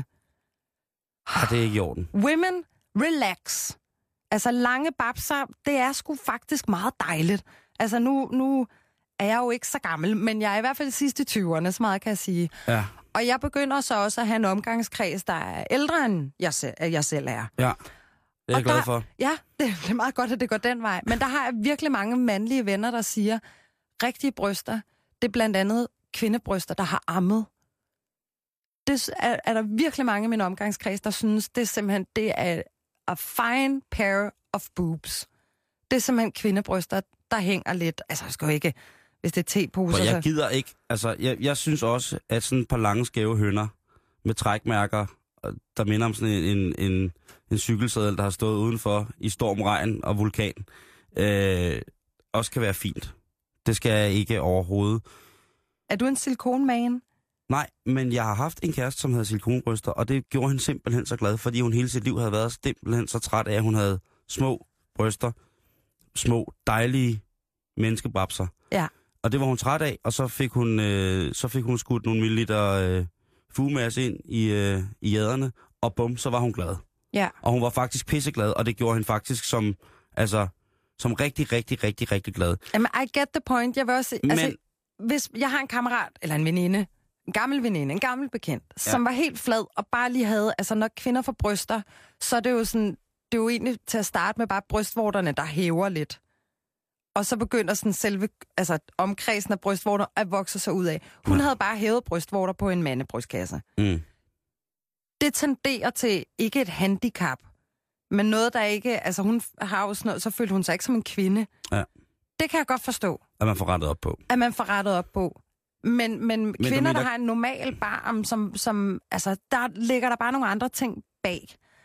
Speaker 4: Det er ikke i orden.
Speaker 5: Women, relax. Altså lange babser, det er sgu faktisk meget dejligt. Altså nu er jeg jo ikke så gammel, men jeg er i hvert fald sidst i 20'erne, så meget kan jeg sige.
Speaker 4: Ja.
Speaker 5: Og jeg begynder så også at have en omgangskreds, der er ældre end jeg selv er.
Speaker 4: Ja, det er jeg glad for.
Speaker 5: Ja, det er meget godt, at det går den vej. Men der har jeg virkelig mange mandlige venner, der siger, rigtige bryster, det er blandt andet kvindebryster, der har ammet. Det er der virkelig mange i min omgangskreds, der synes, det er simpelthen, det er a fine pair of boobs. Det er simpelthen kvindebryster, der hænger lidt. Altså, jeg skal jo ikke, hvis det er teposer.
Speaker 4: Jeg gider ikke. Altså, jeg synes også, at sådan et par lange, skæve hønder med trækmærker, der minder om sådan en cykelsadel, der har stået udenfor i storm, regn og vulkan, også kan være fint. Det skal jeg ikke overhovedet.
Speaker 5: Er du en silikonman?
Speaker 4: Nej, men jeg har haft en kæreste, som havde silikonbryster, og det gjorde hende simpelthen så glad, fordi hun hele sit liv havde været simpelthen så træt af, at hun havde små bryster, små, dejlige menneskebabser.
Speaker 5: Ja.
Speaker 4: Og det var hun træt af, og så fik hun skudt nogle milliliter fugemasse ind i jæderne, og bum, så var hun glad.
Speaker 5: Ja.
Speaker 4: Og hun var faktisk pisseglad, og det gjorde hende faktisk som rigtig, rigtig, rigtig, rigtig glad.
Speaker 5: Jamen, I get the point. Jeg vil også, hvis jeg har en kammerat, eller en veninde, en gammel bekendt, som var helt flad, og bare lige havde, altså når kvinder får bryster, så er det jo sådan, det er jo egentlig til at starte med bare brystvorterne, der hæver lidt. Og så begynder sådan selve, altså omkredsen af brystvorter at vokse sig ud af. Hun havde bare hævet brystvorter på en mandebrystkasse.
Speaker 4: Mm.
Speaker 5: Det tenderer til ikke et handicap, men noget, der ikke, altså hun har jo sådan noget, så følte hun sig ikke som en kvinde.
Speaker 4: Ja.
Speaker 5: Det kan jeg godt forstå.
Speaker 4: At man får rettet op på. Men kvinder, der har en normal barm, som altså, der ligger der bare nogle andre ting bag.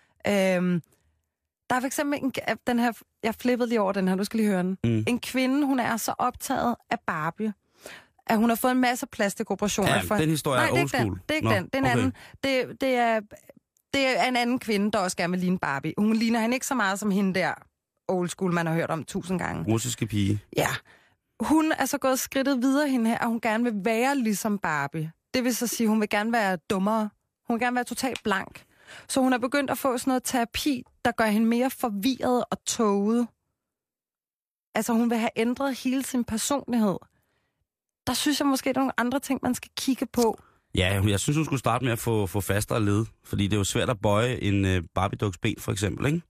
Speaker 4: Der er for eksempel den her, jeg flippede lige over den her, du skal lige høre den. Mm. En kvinde, hun er så optaget af Barbie, at hun har fået en masse plastikoperationer. Ja, den historie er old school.
Speaker 5: Det er ikke den. Det er en anden. Det er en anden kvinde, der også gerne vil ligne Barbie. Hun ligner hende ikke så meget som hende der old school, man har hørt om 1000 gange.
Speaker 4: Russiske pige.
Speaker 5: Ja. Hun er så gået skridtet videre hende her, at hun gerne vil være ligesom Barbie. Det vil så sige, at hun vil gerne være dummere. Hun vil gerne være totalt blank. Så hun er begyndt at få sådan noget terapi, der gør hende mere forvirret og tåget. Altså hun vil have ændret hele sin personlighed. Der synes jeg måske, der er nogle andre ting, man skal kigge på.
Speaker 4: Ja, jeg synes, hun skulle starte med at få fastere led. Fordi det er jo svært at bøje en Barbie-duks ben, for eksempel, ikke?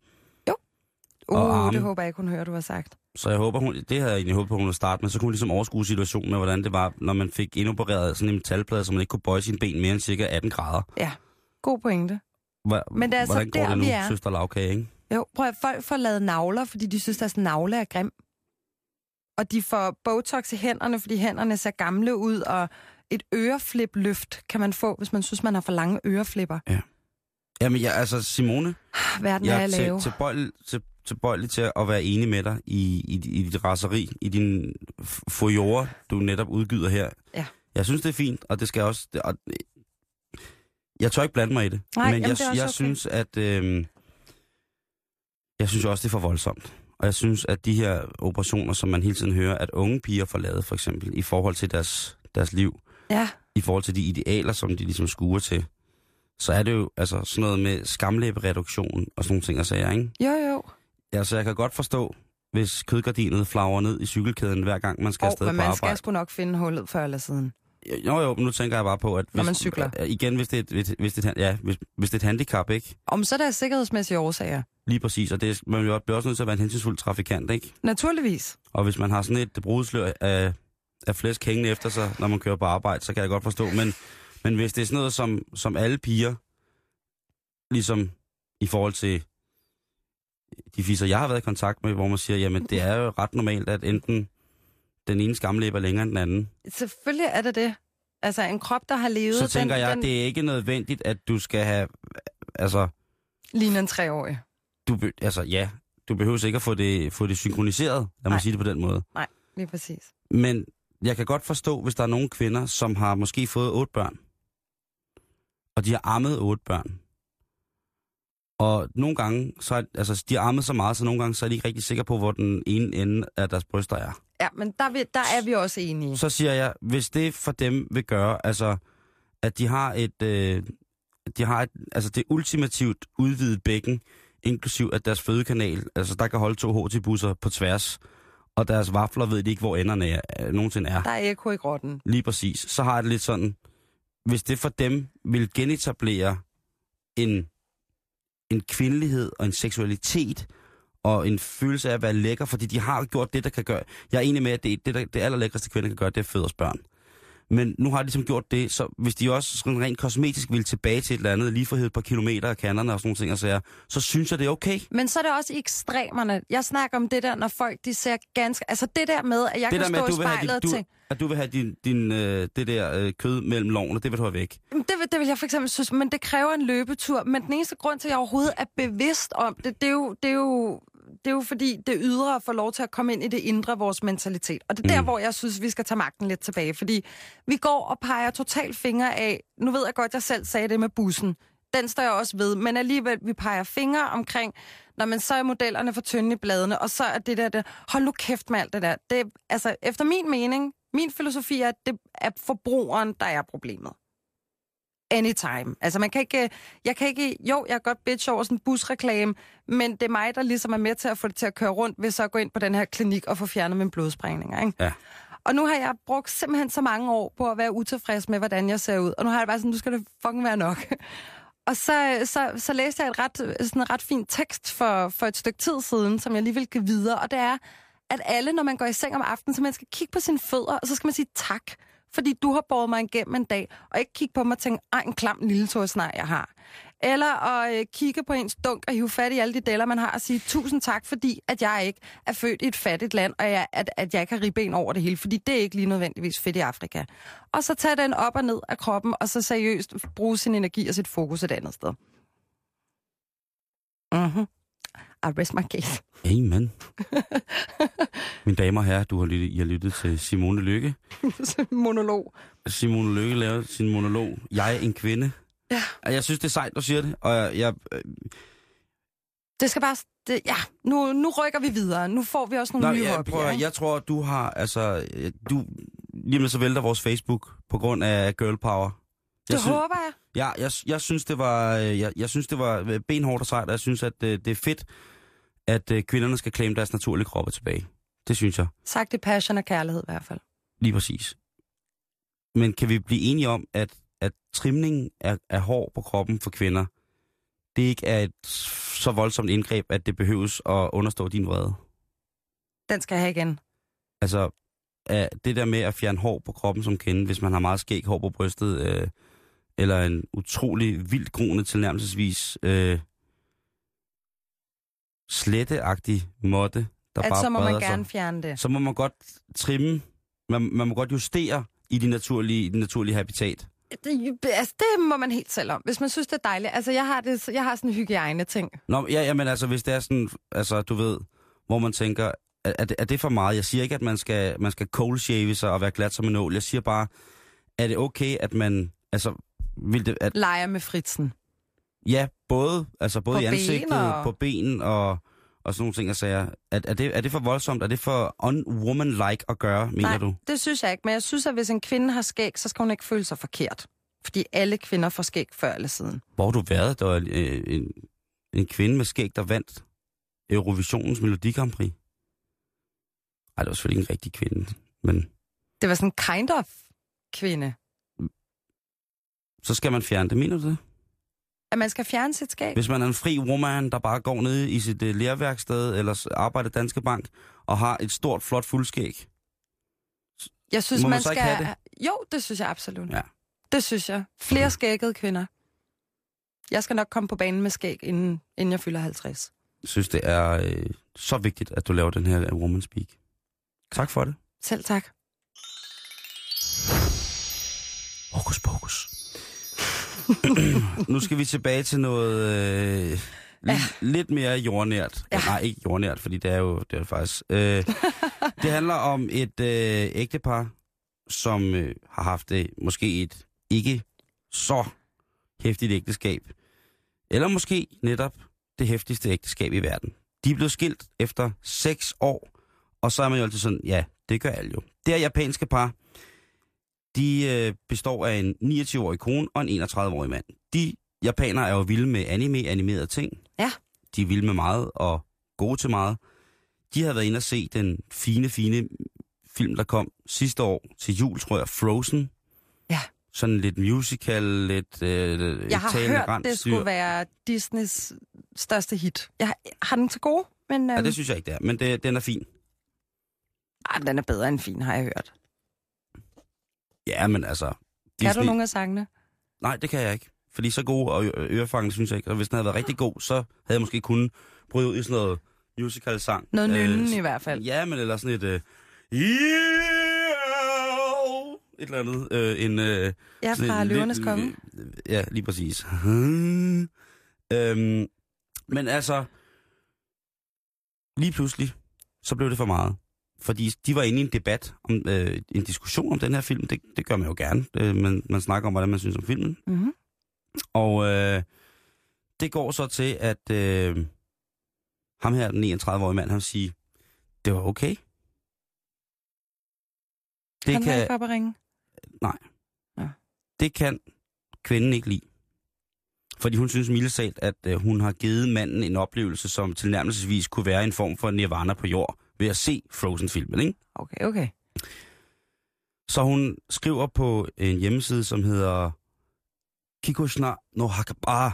Speaker 5: Jo. Det håber jeg ikke, hun hører, du har sagt.
Speaker 4: Så jeg håber, det havde jeg egentlig håbet på, hun ville starte med. Så kunne hun ligesom overskue situationen med, hvordan det var, når man fik indopereret sådan en metalplade, så man ikke kunne bøje sine ben mere end cirka 18 grader.
Speaker 5: Ja, god pointe.
Speaker 4: Men det er hvordan går det nu, søster Lavkage, ikke?
Speaker 5: Jo, prøv at folk får lavet navler, fordi de synes, at navle er grim. Og de får botox i hænderne, fordi hænderne ser gamle ud, og et øreflip-løft kan man få, hvis man synes, man har for lange øreflipper. Ja.
Speaker 4: Jamen, Simone,
Speaker 5: verden er
Speaker 4: tilbøjelig til at være enig med dig i dit raseri, i din furore, du netop udgyder her. Ja. Jeg synes, det er fint, og det skal også... Jeg tør ikke blande mig i det.
Speaker 5: Nej,
Speaker 4: men
Speaker 5: jeg
Speaker 4: okay. Synes, at... jeg synes også, det er for voldsomt. Og jeg synes, at de her operationer, som man hele tiden hører, at unge piger får lavet, for eksempel, i forhold til deres liv, i forhold til de idealer, som de ligesom skuer til, så er det jo altså sådan noget med skamlæbereduktion og sådan nogle ting, jeg siger, ikke?
Speaker 5: Jo.
Speaker 4: Ja, så jeg kan godt forstå, hvis kødgardinet flagrer ned i cykelkæden, hver gang man skal afsted på arbejde.
Speaker 5: Men man skal sgu nok finde hullet før eller siden.
Speaker 4: Jo, men nu tænker jeg bare på, at
Speaker 5: når man cykler.
Speaker 4: Igen, hvis det er et handicap, ikke?
Speaker 5: Så er der sikkerhedsmæssige årsager.
Speaker 4: Lige præcis, og man bliver også nødt til at være en hensynsfuld trafikant, ikke?
Speaker 5: Naturligvis.
Speaker 4: Og hvis man har sådan et brudslør af flæsk hængende efter sig, når man kører på arbejde, så kan jeg godt forstå. Men Men hvis det er sådan noget, som alle piger, ligesom i forhold til de fisser, jeg har været i kontakt med, hvor man siger, jamen det er jo ret normalt, at enten den ene skamlæbe er længere end den anden.
Speaker 5: Selvfølgelig er det. Altså en krop, der har levet...
Speaker 4: Så tænker jeg, det er ikke nødvendigt, at du skal have... Altså...
Speaker 5: Ligner en 3-årig.
Speaker 4: Du behøver ikke at få det synkroniseret, lad mig sige det på den måde.
Speaker 5: Nej, lige præcis.
Speaker 4: Men jeg kan godt forstå, hvis der er nogle kvinder, som har måske fået 8 børn, og de har ammet 8 børn. Og nogle gange, de har ammet så meget, så nogle gange så er de ikke rigtig sikre på, hvor den ene ende af deres bryster er.
Speaker 5: Ja, men der er vi også enige.
Speaker 4: Så siger jeg, hvis det for dem vil gøre, altså, at de har det ultimativt udvidet bækken, inklusiv at deres fødekanal, altså der kan holde 2 HT-busser på tværs, og deres vafler ved de ikke, hvor enderne nogensinde er.
Speaker 5: Der er ekko i grotten.
Speaker 4: Lige præcis. Så har jeg det lidt sådan, hvis det for dem vil genetablere en kvindelighed og en seksualitet, og en følelse af at være lækker, fordi de har gjort det, der kan gøre... Jeg er enig med, at det allerlækreste kvinder kan gøre, det er at føde os børn. Men nu har de ligesom gjort det, så hvis de også rent kosmetisk vil tilbage til et eller andet, lige for et par kilometer af kanderne og sådan nogle ting, så synes jeg, det er okay.
Speaker 5: Men så er det også i ekstremerne. Jeg snakker om det der, når folk de ser ganske... Altså det der med, at jeg kan stå i spejlet og tænke...
Speaker 4: At du vil have det der kød mellem lårene, det vil du have væk.
Speaker 5: Det vil jeg for eksempel synes, men det kræver en løbetur. Men den eneste grund til, at jeg overhovedet er bevidst om det, det er jo fordi, det ydre får lov til at komme ind i det indre, vores mentalitet. Og det er der, hvor jeg synes, vi skal tage magten lidt tilbage. Fordi vi går og peger totalt fingre af... Nu ved jeg godt, jeg selv sagde det med bussen. Den står jeg også ved. Men alligevel, vi peger fingre omkring, når man så er modellerne for tynde i bladene, og så er det hold nu kæft med alt det der. Det, altså, efter min mening, min filosofi er, at det er forbrugeren, der er problemet. Anytime. Altså jeg kan godt bitch over sådan en busreklame, men det er mig, der ligesom er med til at få det til at køre rundt, ved så at gå ind på den her klinik og få fjernet mine blodsprængninger, ikke? Ja. Og nu har jeg brugt simpelthen så mange år på at være utilfreds med, hvordan jeg ser ud. Og nu har jeg bare sådan, nu skal det fucking være nok. Og så læste jeg et ret fint tekst for et stykke tid siden, som jeg lige vil give videre. Og det er, at alle, når man går i seng om aftenen, så man skal kigge på sine fødder, og så skal man sige tak, fordi du har båret mig igennem en dag, og ikke kigge på mig og tænke, en klam lille tåsnegl, jeg har. Eller at kigge på ens dunk og hive fat i alle de deler, man har, og sige tusind tak, fordi at jeg ikke er født i et fattigt land, og at jeg ikke har ribben over det hele, fordi det er ikke lige nødvendigvis fedt i Afrika. Og så tage den op og ned af kroppen, og så seriøst bruge sin energi og sit fokus et andet sted. I rest my case.
Speaker 4: Amen. Mine damer og herrer, I har lyttet til Simone Lykke.
Speaker 5: Monolog. Simone
Speaker 4: Lykke laver sin monolog. Jeg er en kvinde.
Speaker 5: Ja.
Speaker 4: Og jeg synes, det er sejt, du siger det. Og jeg
Speaker 5: det skal bare... Nu rykker vi videre. Nu får vi også nogle nye hobbier.
Speaker 4: Jeg tror, du har... lige med så vælter vores Facebook på grund af girl power.
Speaker 5: Håber jeg.
Speaker 4: Ja, jeg synes, det var... Jeg synes, det var benhårdt og sejt, og jeg synes, at det er fedt, at kvinderne skal claim deres naturlige kroppe tilbage. Det synes jeg.
Speaker 5: Sagt i passion og kærlighed i hvert fald.
Speaker 4: Lige præcis. Men kan vi blive enige om, at trimningen af hår på kroppen for kvinder, det ikke er et så voldsomt indgreb, at det behøves at understå din vrede?
Speaker 5: Den skal jeg have igen.
Speaker 4: Altså, det der med at fjerne hår på kroppen som kvinde, hvis man har meget skæg hår på brystet, eller en utrolig vildt groende tilnærmelsesvis sletteagtig måtte, der bare
Speaker 5: så må man
Speaker 4: sig,
Speaker 5: gerne fjerne det.
Speaker 4: Så må man godt trimme, man må godt justere i det naturlige habitat.
Speaker 5: Det må man helt selv om, hvis man synes, det er dejligt. Altså, jeg har sådan en hygiejne-ting.
Speaker 4: Nå, ja, men altså, hvis det er sådan, altså, du ved, hvor man tænker, er det for meget? Jeg siger ikke, at man skal cold shave sig og være glat som en nål. Jeg siger bare, er det okay, at man, altså,
Speaker 5: leger med fritsen?
Speaker 4: Ja, både i ansigtet, på benen og sådan nogle ting, jeg siger. Er det for voldsomt? Er det for unwoman-like at gøre, mener du?
Speaker 5: Nej, det synes jeg ikke. Men jeg synes, at hvis en kvinde har skæg, så skal hun ikke føle sig forkert. Fordi alle kvinder får skæg før eller siden.
Speaker 4: Hvor har du været? Der var en kvinde med skæg, der vandt Eurovisionens Melodi Grand Prix. Ej, det var selvfølgelig ikke en rigtig kvinde, men...
Speaker 5: Det var sådan en kind of kvinde.
Speaker 4: Så skal man fjerne det, mener du det?
Speaker 5: At man skal fjerne sit skæg?
Speaker 4: Hvis man er en fri woman, der bare går ned i sit lærværksted eller arbejder i Danske Bank og har et stort, flot fuldskæg.
Speaker 5: Jeg synes,
Speaker 4: man skal
Speaker 5: ikke have det? Jo, det synes jeg absolut.
Speaker 4: Ja.
Speaker 5: Det synes jeg. Flere skæggede kvinder. Jeg skal nok komme på banen med skæg, inden jeg fylder 50.
Speaker 4: Jeg synes, det er så vigtigt, at du laver den her Woman Speak. Tak for det.
Speaker 5: Selv tak.
Speaker 4: Hokus pokus. Nu skal vi tilbage til noget lidt mere jordnært. Ja. Nej, ikke jordnært, fordi det er det faktisk. Det handler om et ægtepar, som har haft måske et ikke så hæftigt ægteskab. Eller måske netop det hæftigste ægteskab i verden. De er blevet skilt efter 6 år, og så er man jo altid sådan, ja, det gør alle jo. Det er japanske par. De består af en 29-årig kone og en 31-årig mand. De japanere er jo vilde med animerede ting.
Speaker 5: Ja.
Speaker 4: De er vilde med meget og gode til meget. De havde været inde og se den fine film, der kom sidste år til jul, tror jeg, Frozen.
Speaker 5: Ja.
Speaker 4: Sådan lidt musical, lidt
Speaker 5: jeg har hørt, rensdyr. Det skulle være Disneys største hit. Jeg har den til gode, men...
Speaker 4: Ja, det synes jeg ikke, det er, men den er fin.
Speaker 5: Ej, den er bedre end fin, har jeg hørt.
Speaker 4: Ja, men altså...
Speaker 5: Kan du nogle af sangene?
Speaker 4: Nej, det kan jeg ikke. Fordi så gode og ørefangende synes jeg ikke. Og hvis den havde været rigtig god, så havde jeg måske kunnet bryde ud i sådan noget musical-sang.
Speaker 5: Noget nynne i hvert fald.
Speaker 4: Ja, men eller sådan et... et eller andet.
Speaker 5: Ja, fra Løvernes Konge.
Speaker 4: Ja, lige præcis. Men altså... Lige pludselig, så blev det for meget. Fordi de var inde i en debat, en diskussion om den her film. Det gør man jo gerne. Man snakker om, hvordan man synes om filmen.
Speaker 5: Mm-hmm.
Speaker 4: Og det går så til, at ham her, den 31-årige mand, han siger, det var okay.
Speaker 5: Det han kan ikke op at ringe?
Speaker 4: Nej.
Speaker 5: Ja.
Speaker 4: Det kan kvinden ikke lide. Fordi hun synes mildesalt, at hun har givet manden en oplevelse, som tilnærmelsesvis kunne være en form for nirvana på jord, ved at se Frozen-filmen, ikke?
Speaker 5: Okay.
Speaker 4: Så hun skriver på en hjemmeside, som hedder Kikoshna no Hakaba.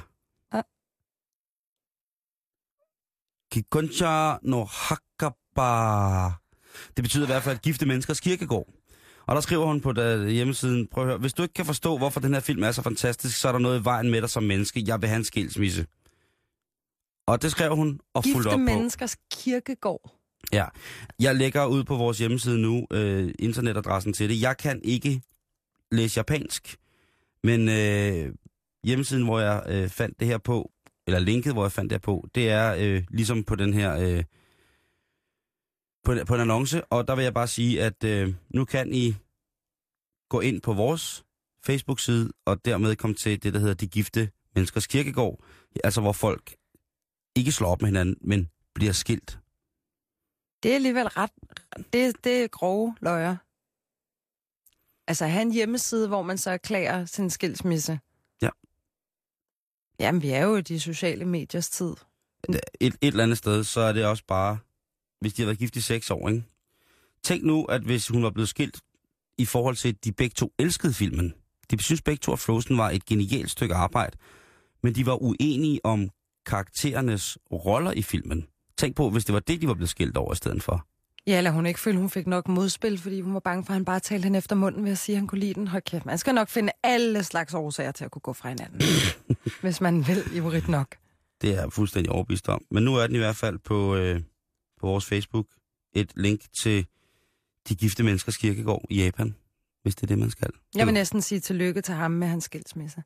Speaker 4: Kikoshna no Hakaba. Det betyder i hvert fald gifte menneskers kirkegård. Og der skriver hun på hjemmesiden, prøv at høre, hvis du ikke kan forstå, hvorfor den her film er så fantastisk, så er der noget i vejen med dig som menneske. Jeg vil have en skilsmisse. Og det skrev hun og fulgte op på.
Speaker 5: Gifte menneskers kirkegård.
Speaker 4: Ja, jeg lægger ud på vores hjemmeside nu internetadressen til det. Jeg kan ikke læse japansk, men hjemmesiden, hvor jeg fandt det her på, eller linket, hvor jeg fandt det her på, det er ligesom på den her, på en annonce, og der vil jeg bare sige, at nu kan I gå ind på vores Facebook-side, og dermed komme til det, der hedder De Gifte Menneskers Kirkegård, altså hvor folk ikke slår op med hinanden, men bliver skilt.
Speaker 5: Det er alligevel ret... Det er grove løjer. Altså at have en hjemmeside, hvor man så erklærer sin skilsmisse.
Speaker 4: Ja.
Speaker 5: Jamen, vi er jo i de sociale mediers tid.
Speaker 4: Et eller andet sted, så er det også bare, hvis de har været gift i 6 år, ikke? Tænk nu, at hvis hun var blevet skilt i forhold til, at de begge to elskede filmen. De synes begge to, at Frozen var et genialt stykke arbejde, men de var uenige om karakterernes roller i filmen. Tænk på, hvis det var det, de var blevet skilt over i stedet for.
Speaker 5: Ja, eller hun ikke følte, hun fik nok modspil, fordi hun var bange for, at han bare talte hende efter munden ved at sige, at han kunne lide den. Hold kæft, man skal nok finde alle slags årsager til at kunne gå fra hinanden, hvis man vil ivrigt nok.
Speaker 4: Det er jeg fuldstændig overbevist om. Men nu er den i hvert fald på vores Facebook et link til De Gifte Menneskers Kirkegård i Japan, hvis det er det, man skal.
Speaker 5: Jeg vil næsten sige tillykke til ham med hans skilsmisse.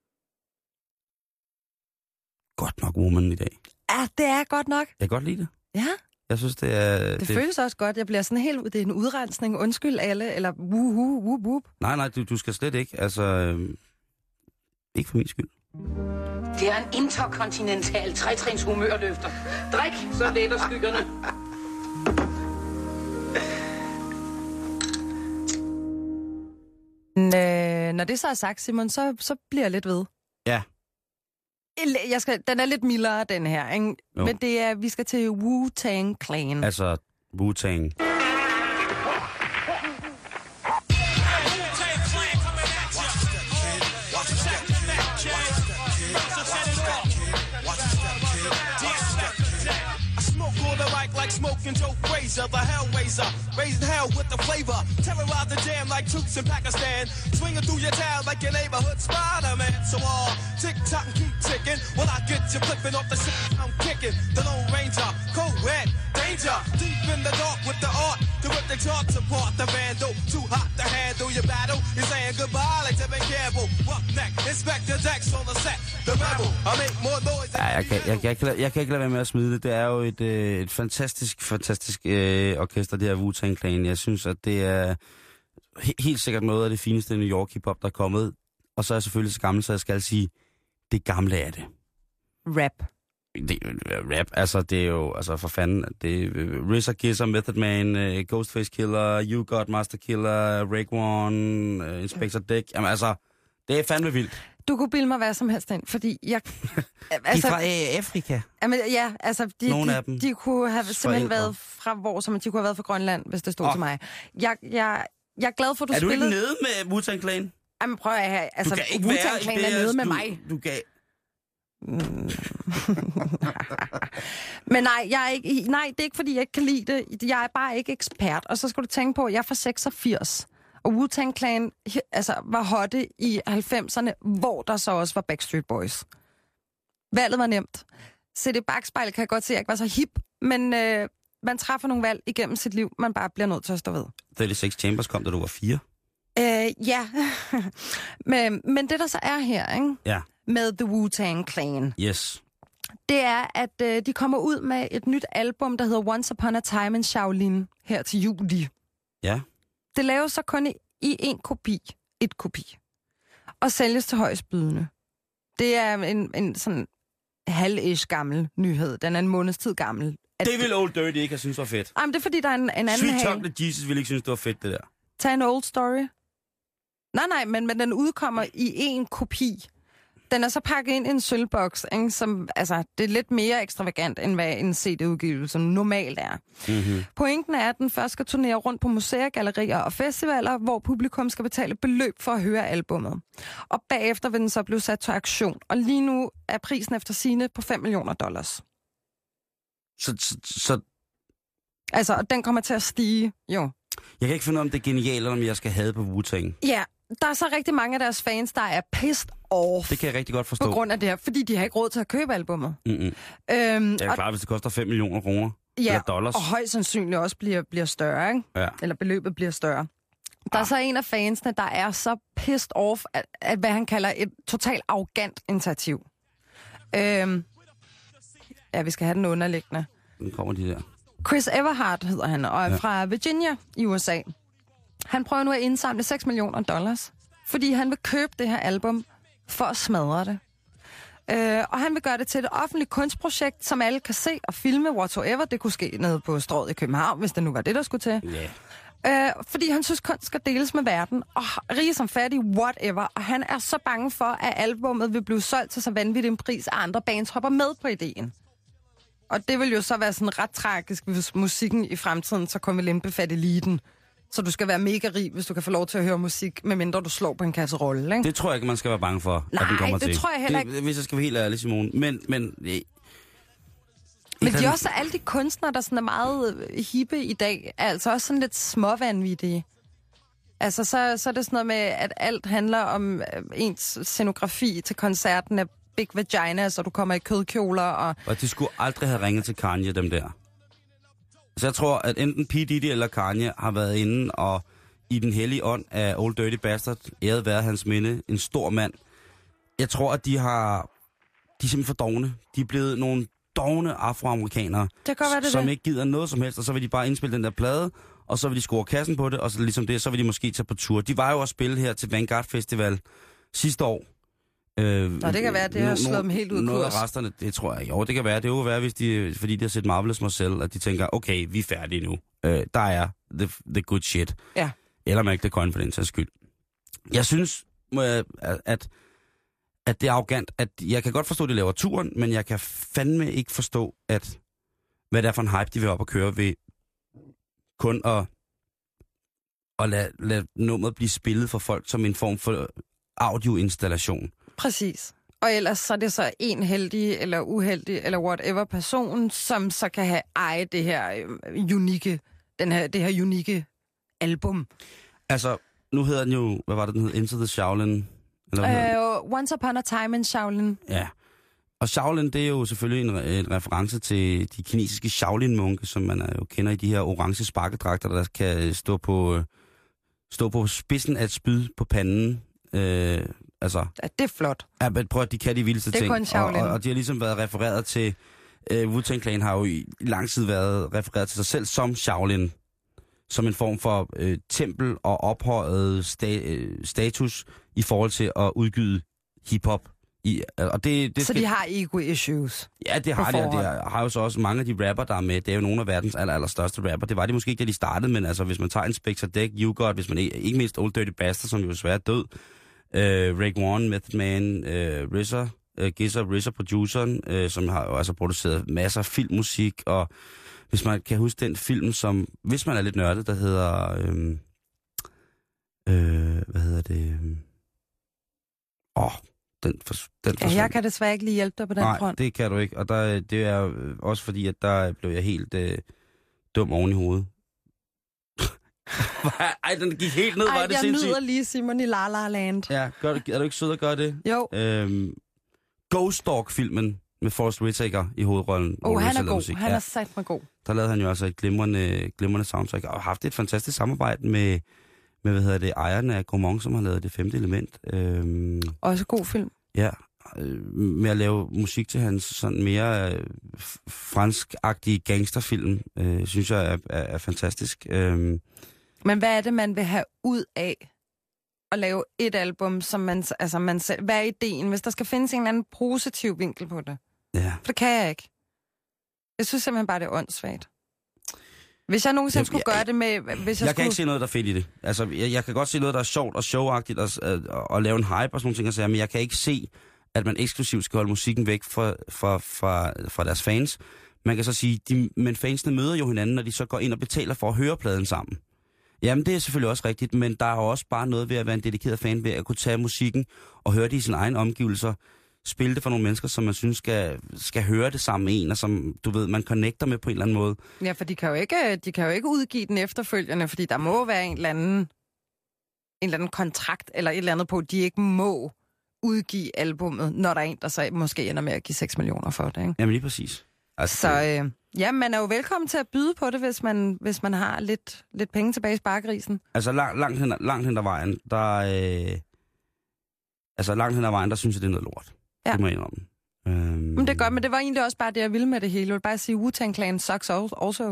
Speaker 4: Godt nok woman i dag.
Speaker 5: Ja, det er godt nok.
Speaker 4: Jeg kan godt lide det.
Speaker 5: Ja.
Speaker 4: Jeg synes, det er...
Speaker 5: Det føles også godt. Jeg bliver sådan helt... Det er en udrensning. Undskyld alle, eller whoop.
Speaker 4: Nej, du skal slet ikke. Altså... ikke for min skyld.
Speaker 6: Det er en interkontinental trætrins humørløfter. Drik, så letter skyggerne.
Speaker 5: Når det så er sagt, Simon, så bliver jeg lidt ved.
Speaker 4: Ja.
Speaker 5: Den er lidt mildere, den her, ikke? Men det er, vi skal til Wu-Tang Clan.
Speaker 4: Altså, Wu-Tang.
Speaker 7: Talking Joe Frazier, the Hellraiser, raising hell with the flavor. Terrorize the jam like troops in Pakistan. Swinging through your town like your neighborhood Spider-Man. So all tick-tock and keep ticking. Well, I get you flipping off the shit I'm kicking. The Lone Ranger, co-ed, danger. Deep in the dark with the art. To rip the charts apart, the vandal. Too hot to handle your battle. You're saying goodbye like to be careful. Roughneck, Inspector Dex on the set. The rebel, I make more noise.
Speaker 4: Ja, jeg kan ikke lade være med at smide det. Det er jo et fantastisk orkester, det her Wu-Tang Clan. Jeg synes, at det er helt sikkert noget af det fineste New York hip-hop, der er kommet. Og så er jeg selvfølgelig så gammel, så jeg skal sige, det gamle er det.
Speaker 5: Rap.
Speaker 4: Rap, altså det er jo, altså for fanden, det er RZA, Gizzer, Method Man, Ghostface Killer, You Got, Master Killer, Rake One, Inspector Deck. Jamen altså, det er fandme vildt.
Speaker 5: Du kunne bilde mig hvad som helst ind, fordi jeg...
Speaker 4: Altså, de er fra Afrika.
Speaker 5: Jamen, ja, altså, de kunne have simpelthen været fra hvor, som de kunne have været fra Grønland, hvis det stod til mig. Jeg er glad for, at du spillede...
Speaker 4: Er du ikke nede med Wu-Tang Clan?
Speaker 5: Jamen, prøv at have... Altså, Wu-Tang Clan er nede med mig.
Speaker 4: Du gav...
Speaker 5: Men nej, det er ikke, fordi jeg ikke kan lide det. Jeg er bare ikke ekspert. Og så skal du tænke på, at jeg er fra 86. Og Wu-Tang Clan var hotte i 90'erne, hvor der så også var Backstreet Boys. Valget var nemt. Så det bagspejl kan jeg godt se, at jeg ikke var så hip, men man træffer nogle valg igennem sit liv, man bare bliver nødt til at stå ved.
Speaker 4: 36 Chambers kom, da du var 4.
Speaker 5: Ja. men det, der så er her, ikke?
Speaker 4: Ja.
Speaker 5: Med The Wu-Tang Clan.
Speaker 4: Yes.
Speaker 5: Det er, at de kommer ud med et nyt album, der hedder Once Upon a Time in Shaolin, her til juli.
Speaker 4: Ja.
Speaker 5: Det laves så kun i et kopi, og sælges til højstbydende. Det er en sådan halv-ish gammel nyhed. Den er en måneds tid gammel.
Speaker 4: Det vil Old Dirty ikke have synes var fedt.
Speaker 5: Jamen, det er fordi, der er en anden
Speaker 4: Sweet Chocolate Jesus ville ikke synes, det var fedt, det der.
Speaker 5: Tag en old story. Nej, men den udkommer i en kopi. Den er så pakket ind i en sølvboks, ikke? Som, altså, det er lidt mere ekstravagant, end hvad en CD-udgivelse normalt er. Mm-hmm. Pointen er, at den først skal turnere rundt på museer, gallerier og festivaler, hvor publikum skal betale beløb for at høre albummet. Og bagefter vil den så blive sat til auktion. Og lige nu er prisen efter sigende på $5 millioner.
Speaker 4: Så...
Speaker 5: Altså, og den kommer til at stige, jo.
Speaker 4: Jeg kan ikke finde ud af, om det er genialt, eller om jeg skal have på Wu-Tang.
Speaker 5: Ja, der er så rigtig mange af deres fans, der er pissed off.
Speaker 4: Det kan jeg rigtig godt forstå.
Speaker 5: På grund af det her, fordi de har ikke råd til at købe albummet.
Speaker 4: Det er klart, hvis det koster $5 millioner.
Speaker 5: Ja,
Speaker 4: eller dollars.
Speaker 5: Og højst sandsynligt også bliver større, ikke?
Speaker 4: Ja.
Speaker 5: Eller beløbet bliver større. Der er så en af fansene, der er så pissed off, at hvad han kalder et totalt arrogant initiativ. Ja, vi skal have den underliggende.
Speaker 4: Den kommer de der.
Speaker 5: Chris Everhart hedder han, og er fra Virginia i USA. Han prøver nu at indsamle $6 millioner, fordi han vil købe det her album for at smadre det. Og han vil gøre det til et offentligt kunstprojekt, som alle kan se og filme whatsoever. Det kunne ske nede på Strøget i København, hvis det nu var det, der skulle til. Yeah. Fordi han synes, kunst skal deles med verden, og rige som fattig, whatever. Og han er så bange for, at albummet vil blive solgt til så vanvittig en pris, at andre bands hopper med på ideen. Og det vil jo så være sådan ret tragisk, hvis musikken i fremtiden så kun vil indbefatte eliten. Så du skal være mega rig, hvis du kan få lov til at høre musik, medmindre du slår på en kasserolle, ikke?
Speaker 4: Det tror jeg ikke, man skal være bange for,
Speaker 5: nej,
Speaker 4: at den kommer til.
Speaker 5: Nej, det tror jeg heller ikke.
Speaker 4: Hvis jeg skal være helt ærlig, Simone. Men
Speaker 5: de er også alle de kunstnere, der sådan er meget hippe i dag, er altså også sådan lidt småvanvittige. Altså, så er det sådan noget med, at alt handler om ens scenografi til koncerten af Big Vagina, så du kommer i kødkjoler
Speaker 4: og de skulle aldrig have ringet til Kanye, dem der. Så jeg tror, at enten P. Diddy eller Kanye har været inde og i den hellige ånd af Old Dirty Bastard, æret være hans minde, en stor mand. Jeg tror, at de er simpelthen for dovne. De er blevet nogle dovne afroamerikanere, som ikke gider noget som helst, og så vil de bare indspille den der plade, og så vil de score kassen på det, og så ligesom det, så vil de måske tage på tur. De var jo at spille her til Vanguard Festival sidste år.
Speaker 5: Nå, det kan være, det har slået dem helt ud
Speaker 4: noget
Speaker 5: kurs.
Speaker 4: Af resterne, det tror jeg. Jo, det kan være. Det vil være, fordi de har set Marvelous Marcel, at de tænker, okay, vi er færdige nu. Der er the good shit.
Speaker 5: Ja.
Speaker 4: Eller Make the Coin for den sags skyld. Jeg synes, at det er arrogant, at jeg kan godt forstå, at de laver turen, men jeg kan fandme ikke forstå, hvad det er for en hype, de vil op og køre ved kun at lade nummeret blive spillet for folk som en form for audioinstallation.
Speaker 5: Præcis. Og ellers så er det så en heldig eller uheldig eller whatever person, som så kan eje det her det her unikke album.
Speaker 4: Altså, nu hedder den jo, hvad var det, den hed? Into the Shaolin? Eller
Speaker 5: Once Upon a Time in Shaolin.
Speaker 4: Ja. Og Shaolin, det er jo selvfølgelig en reference til de kinesiske Shaolin-munke, som man jo kender i de her orange sparkedragter, der kan stå på spidsen af et spyd på panden. Altså,
Speaker 5: ja, det er flot.
Speaker 4: Ja, men prøv at de kan de vildeste ting.
Speaker 5: Det er kun Shaolin.
Speaker 4: Og de har ligesom været refereret til... Wu-Tang Clan har jo i lang tid været refereret til sig selv som Shaolin. Som en form for tempel og ophøjet status i forhold til at udgyde hiphop. Så
Speaker 5: de har ego-issues?
Speaker 4: Ja, det har de, og det har jo så også mange af de rapper, der er med. Det er jo nogle af verdens allerstørste rapper. Det var de måske ikke, da de startede, men altså, hvis man tager Inspector Deck, YouGot, hvis man ikke mindst Old Dirty Bastard, som jo desværre er død, Rick Warren, Method Man, RZA produceren, som har jo altså produceret masser af filmmusik, og hvis man kan huske den film, som, hvis man er lidt nørdet, der hedder, hvad hedder det?
Speaker 5: Jeg kan desværre ikke lige hjælpe dig på den front.
Speaker 4: Nej, det kan du ikke, og det er også fordi, at der blev jeg helt dum oven i hovedet. Ej, den gik helt ned, var det sindssygt.
Speaker 5: Jeg nyder lige Simon i La La Land.
Speaker 4: Ja, er du ikke sød at gøre det?
Speaker 5: Jo.
Speaker 4: Ghost Dog-filmen med Forrest Whitaker i hovedrollen.
Speaker 5: Han er god. Han er sat med god.
Speaker 4: Der lavede han jo altså et glimrende soundtrack, og har haft et fantastisk samarbejde med ejerne af Gaumont, som har lavet Det Femte Element.
Speaker 5: Også god film.
Speaker 4: Ja, med at lave musik til hans sådan mere fransk-agtige gangsterfilm, synes jeg er fantastisk.
Speaker 5: Men hvad er det, man vil have ud af at lave et album, som man selv... Hvad er ideen, hvis der skal findes en eller anden positiv vinkel på det?
Speaker 4: Ja.
Speaker 5: For det kan jeg ikke. Jeg synes simpelthen bare, det er åndssvagt. Hvis jeg nogensinde skulle gøre det med...
Speaker 4: Jeg kan ikke se noget, der er fedt i det. Altså, jeg kan godt se noget, der er sjovt og showagtigt og lave en hype og sådan nogle ting, men jeg kan ikke se, at man eksklusivt skal holde musikken væk fra deres fans. Man kan så sige, men fansene møder jo hinanden, når de så går ind og betaler for at høre pladen sammen. Jamen, det er selvfølgelig også rigtigt, men der er jo også bare noget ved at være en dedikeret fan, ved at kunne tage musikken og høre det i sine egne omgivelser, spille det for nogle mennesker, som man synes skal høre det sammen med en, og som, du ved, man connecter med på en eller anden måde.
Speaker 5: Ja, for de kan jo ikke udgive den efterfølgende, fordi der må være en eller anden kontrakt, eller et eller andet på, de ikke må udgive albummet, når der er en, der så måske ender med at give 6 millioner for det, ikke?
Speaker 4: Jamen lige præcis. Altså,
Speaker 5: så ja, man er jo velkommen til at byde på det, hvis man har lidt penge tilbage i sparkrisen.
Speaker 4: Altså langt hen ad vejen, der synes jeg, det er noget lort. Ja. Det må jeg indrømme.
Speaker 5: Men det er godt, men det var egentlig også bare det, jeg ville med det hele. Jeg vil bare sige, Wu-Tang Clan sucks also.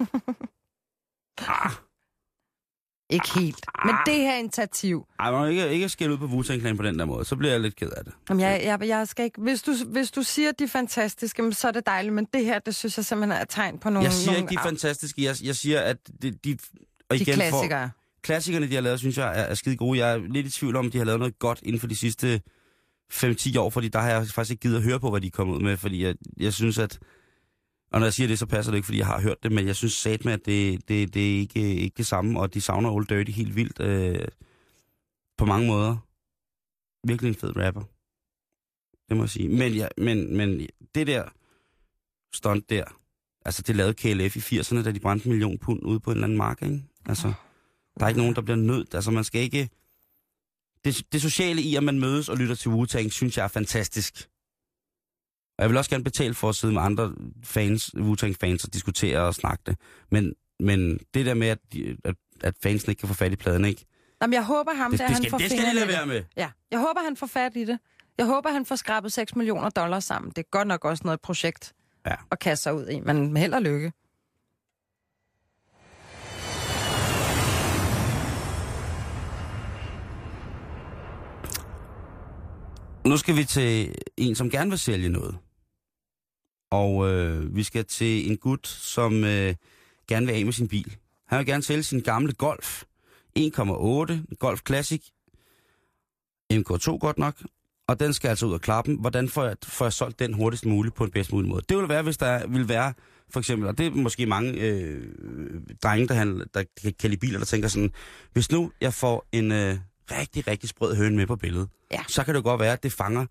Speaker 5: Ikke helt. Men det her initiativ...
Speaker 4: Ej, man må ikke skælde ud på Wu-Tang Clan på den der måde. Så bliver jeg lidt ked af det.
Speaker 5: Jamen, jeg skal ikke... Hvis du siger, de er fantastiske, så er det dejligt. Men det her, det synes jeg simpelthen er et tegn på nogle...
Speaker 4: Jeg siger ikke, de er fantastiske. Jeg siger, at de
Speaker 5: klassikere.
Speaker 4: Klassikerne, de har lavet, synes jeg, er skide gode. Jeg er lidt i tvivl om, de har lavet noget godt inden for de sidste 5-10 år, fordi der har jeg faktisk ikke givet at høre på, hvad de er kommet ud med, fordi jeg synes, at... Og når jeg siger det, så passer det ikke, fordi jeg har hørt det, men jeg synes satme, at det er ikke det samme, og de savner Old Dirty helt vildt på mange måder. Virkelig en fed rapper. Det må jeg sige. Men det der stunt der, altså det lavede KLF i 80'erne, da de brændte 1 million pund ude på en eller anden mark, ikke? Altså, der er ikke nogen, der bliver nødt. Altså, man skal ikke... Det sociale i, at man mødes og lytter til Wu-Tang, synes jeg er fantastisk. Og jeg vil også gerne betale for at sidde med andre fans, Wu-Tang-fans, og diskutere og snakke det. Men det der med, at fansene ikke kan få fat i pladen, ikke?
Speaker 5: Jamen, jeg håber han får
Speaker 4: det skal de lade være med.
Speaker 5: Ja, jeg håber, han får fat i det. Jeg håber, han får skrabet 6 millioner dollars sammen. Det er godt nok også noget projekt at kaste sig ud i, men held og lykke.
Speaker 4: Nu skal vi til en, som gerne vil sælge noget. Og vi skal til en gut, som gerne vil af med sin bil. Han vil gerne sælge sin gamle Golf. 1,8, Golf Classic. MK2 godt nok. Og den skal altså ud af klappen. Hvordan får jeg solgt den hurtigst muligt på en bedst mulig måde? Det vil være, hvis der vil være, for eksempel, og det er måske mange drenge, der kan lide biler, der tænker sådan, hvis nu jeg får en rigtig, rigtig sprød høne med på billedet, så kan det godt være, at det fanger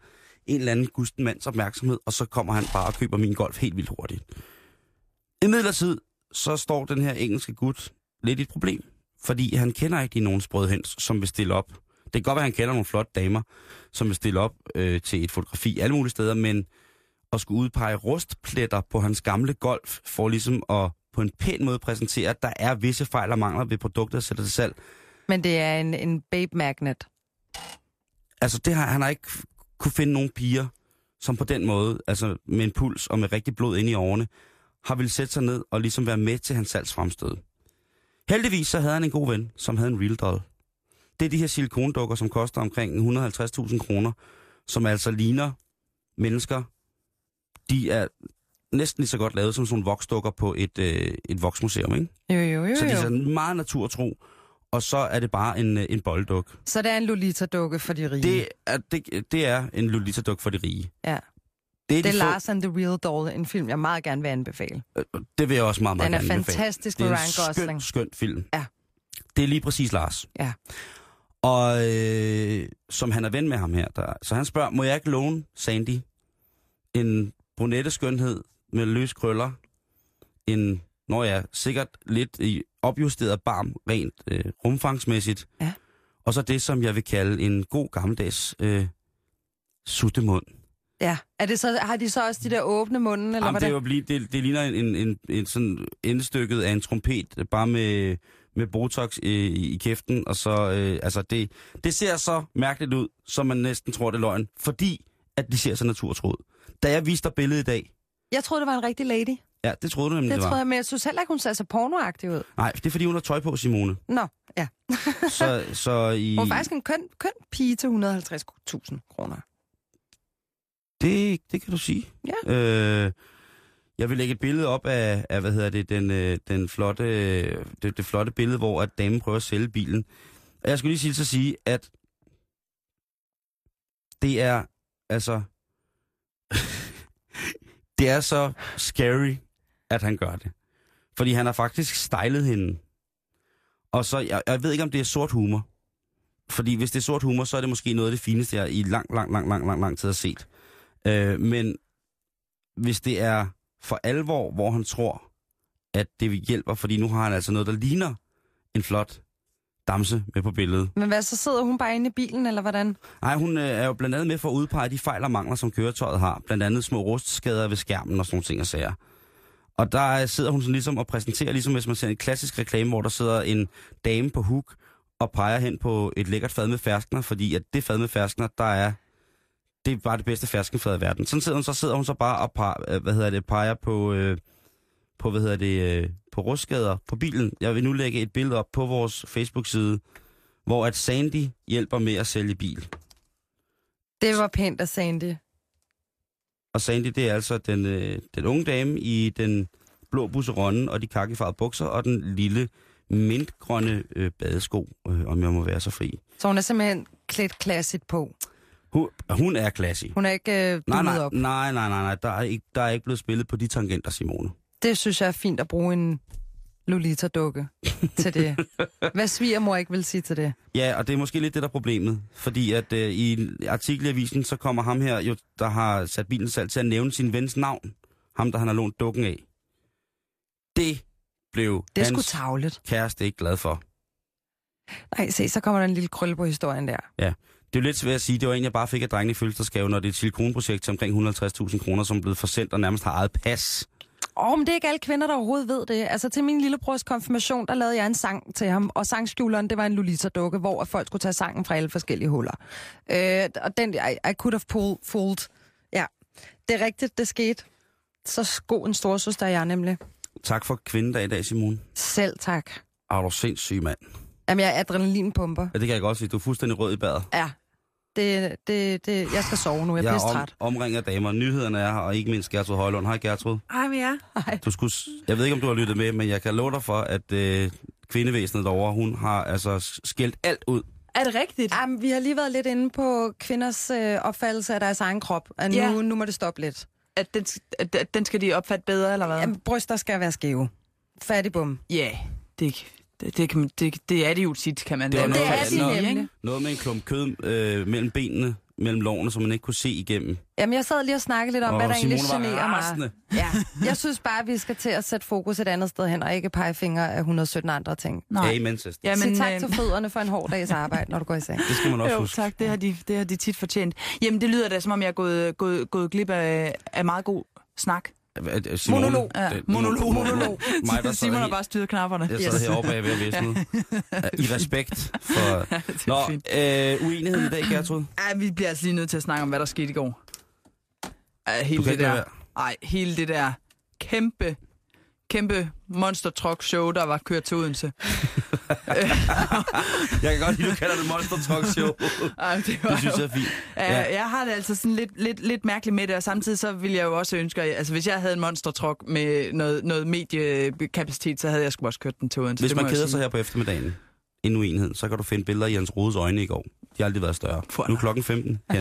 Speaker 4: en eller anden gusten mands opmærksomhed, og så kommer han bare og køber min Golf helt vildt hurtigt. Imidlertid, så står den her engelske gut lidt i et problem, fordi han kender ikke nogen sprødhens, som vil stille op. Det kan godt være, at han kender nogle flotte damer, som vil stille op til et fotografi alle mulige steder, men at skulle udpege rustpletter på hans gamle Golf, for ligesom at på en pæn måde præsentere, at der er visse fejl og mangler ved produkter, der sætter til salg.
Speaker 5: Men det er en babe magnet.
Speaker 4: Altså, han har ikke kunne finde nogen piger, som på den måde, altså med en puls og med rigtig blod inde i årene, har ville sætte sig ned og ligesom være med til hans salgsfremstød. Heldigvis så havde han en god ven, som havde en real doll. Det er de her silikondukker, som koster omkring 150.000 kroner, som altså ligner mennesker. De er næsten lige så godt lavet som sådan nogle voksdukker på et voksmuseum, ikke?
Speaker 5: Jo.
Speaker 4: Så de er sådan meget naturtro, og så er det bare en boldduk.
Speaker 5: Så det er en Lolita-dukke for de rige?
Speaker 4: Det er en Lolita-dukke for de rige.
Speaker 5: Ja. Det er Lars and the Real Doll, en film, jeg meget gerne vil anbefale.
Speaker 4: Det vil jeg også meget gerne anbefale.
Speaker 5: Den er fantastisk med Ryan Gosling.
Speaker 4: Det er en skøn film.
Speaker 5: Ja.
Speaker 4: Det er lige præcis Lars.
Speaker 5: Ja.
Speaker 4: Og som han er ven med ham her, så han spørger, må jeg ikke låne Sandy en brunette skønhed med løs krøller, sikkert lidt i opjusteret barm, rent rumfangsmæssigt,
Speaker 5: ja. Og
Speaker 4: så det, som jeg vil kalde en god gammeldags suttemund.
Speaker 5: Ja, har de så også de der åbne munden, eller hvad
Speaker 4: det ligner en sådan endestykket af en trompet, bare med botox i kæften, og så, det ser så mærkeligt ud, som man næsten tror, det er løgn, fordi at de ser så naturtroet. Da jeg viste dig billedet i dag...
Speaker 5: Jeg troede, det var en rigtig lady.
Speaker 4: Ja, det troede du nemlig, det var.
Speaker 5: Det troede jeg, men jeg synes heller ikke, hun ser så pornoagtig ud.
Speaker 4: Nej, det er fordi, hun har tøj på, Simone.
Speaker 5: Nå, ja. Hun er faktisk en køn pige til 150.000 kroner.
Speaker 4: Det kan du sige.
Speaker 5: Ja.
Speaker 4: Jeg vil lægge et billede op af det flotte billede, hvor at damen prøver at sælge bilen. Og jeg skulle lige sige, at det er altså det er så scary, at han gør det. Fordi han har faktisk stylet hende. Og så, jeg ved ikke, om det er sort humor. Fordi hvis det er sort humor, så er det måske noget af det fineste, jeg i lang tid har set. Men hvis det er for alvor, hvor han tror, at det hjælper, fordi nu har han altså noget, der ligner en flot damse med på billedet.
Speaker 5: Men hvad, så sidder hun bare inde i bilen, eller hvordan?
Speaker 4: Nej, hun er jo blandt andet med for at udpege de fejl og mangler, som køretøjet har. Blandt andet små rustskader ved skærmen og sådan nogle ting og sager. Og der sidder hun sådan ligesom og præsenterer, ligesom hvis man ser en klassisk reklame, hvor der sidder en dame på hook og peger hen på et lækkert fad med ferskner, fordi at det fad med ferskner, det er bare det bedste ferskenfad i verden. Sådan sidder hun så bare og peger på rustskader på bilen. Jeg vil nu lægge et billede op på vores Facebook-side, hvor at Sandy hjælper med at sælge bil.
Speaker 5: Det var pænt af Sandy.
Speaker 4: Og Sandy, det er altså den unge dame i den blå busseronne og de kakkefarvede bukser og den lille mintgrønne badesko, om jeg må være så fri.
Speaker 5: Så hun er simpelthen klædt klassigt på?
Speaker 4: Hun er classy.
Speaker 5: Hun er ikke dummet op?
Speaker 4: Nej. Der er ikke blevet spillet på de tangenter, Simone.
Speaker 5: Det synes jeg er fint at bruge en Lolita-dukke til det. Hvad svigermor ikke vil sige til det?
Speaker 4: Ja, og det er måske lidt det, der er problemet. Fordi at i en artikel i avisen, så kommer ham her, jo, der har sat bilen salg til at nævne sin vens navn. Ham, der han har lånt dukken af. Det blev hans kæreste ikke glad for.
Speaker 5: Nej, se, så kommer der en lille krølle på historien der.
Speaker 4: Ja, det er jo lidt svært at sige. Det var en, jeg bare fik af drengene i fødselsdagsgave, når det er et silikonprojekt til omkring 150.000 kroner, som er blevet forsendt og nærmest har eget pas.
Speaker 5: Men det er ikke alle kvinder, der overhovedet ved det. Altså til min lillebrors konfirmation, der lavede jeg en sang til ham, og sangskjuleren, det var en Lolita-dukke, hvor folk skulle tage sangen fra alle forskellige huller. Og den, I could have fooled. Ja, det er rigtigt, det skete. Så god en storesøster er jeg nemlig. Tak for kvindedag i dag, Simone. Selv tak. Er du sindssyg, mand? Jamen, jeg er adrenalinpumper. Ja, det kan jeg godt sige. Du er fuldstændig rød i badet. Ja. Jeg skal sove nu. Jeg er træt. Omringer damer. Nyhederne er her, og ikke mindst Gertrud Højlund. Hej, Gertrud. Hej med jer. Jeg ved ikke, om du har lyttet med, men jeg kan love dig for, at kvindevæsenet derovre, hun har altså skældt alt ud. Er det rigtigt? Jamen, vi har lige været lidt inde på kvinders opfattelse af deres egen krop, og nu må det stoppe lidt. At den skal de opfatte bedre, eller hvad? Jamen, bryster skal være skæve. Fattigbum. Ja, det er det jo tit, kan man. Det er de nemlig. Noget med en klump kød mellem benene,
Speaker 4: mellem lårene, som man ikke kunne se igennem.
Speaker 5: Jamen, jeg sad lige og snakkede lidt om, hvad der egentlig generer mig.
Speaker 4: Rasende.
Speaker 5: Ja, jeg synes bare, at vi skal til at sætte fokus et andet sted hen, og ikke pege fingre af 117 andre ting.
Speaker 4: Amen, søster.
Speaker 5: Ja, men tak til fødderne for en hård dags arbejde, når du går i seng.
Speaker 4: Det skal man også huske.
Speaker 8: Tak, det har de tit fortjent. Jamen, det lyder da, som om jeg er gået glip af meget god snak.
Speaker 4: Simone,
Speaker 8: monolog.
Speaker 4: Mig, der
Speaker 8: Simon har bare styret knapperne.
Speaker 4: Jeg sad heroppe af ved at visne. I respekt for... Uenigheden i dag, Gertrud?
Speaker 8: Ja, vi bliver altså lige nødt til at snakke om, hvad der skete i går. Hele det der kæmpe monster truck show, der var kørt til Odense.
Speaker 4: Jeg kan godt lide, du kalder det monster truck show. Det synes jeg er fint.
Speaker 8: Jeg har det altså sådan lidt mærkeligt med det, og samtidig så ville jeg jo også ønske, altså hvis jeg havde en monster truck med noget mediekapacitet, så havde jeg sgu også kørt den til Odense.
Speaker 4: Hvis man keder sig her på eftermiddagen, en uenighed, så kan du finde billeder i Jens Rodes øjne i går. De har aldrig været større. Nu er klokken 15.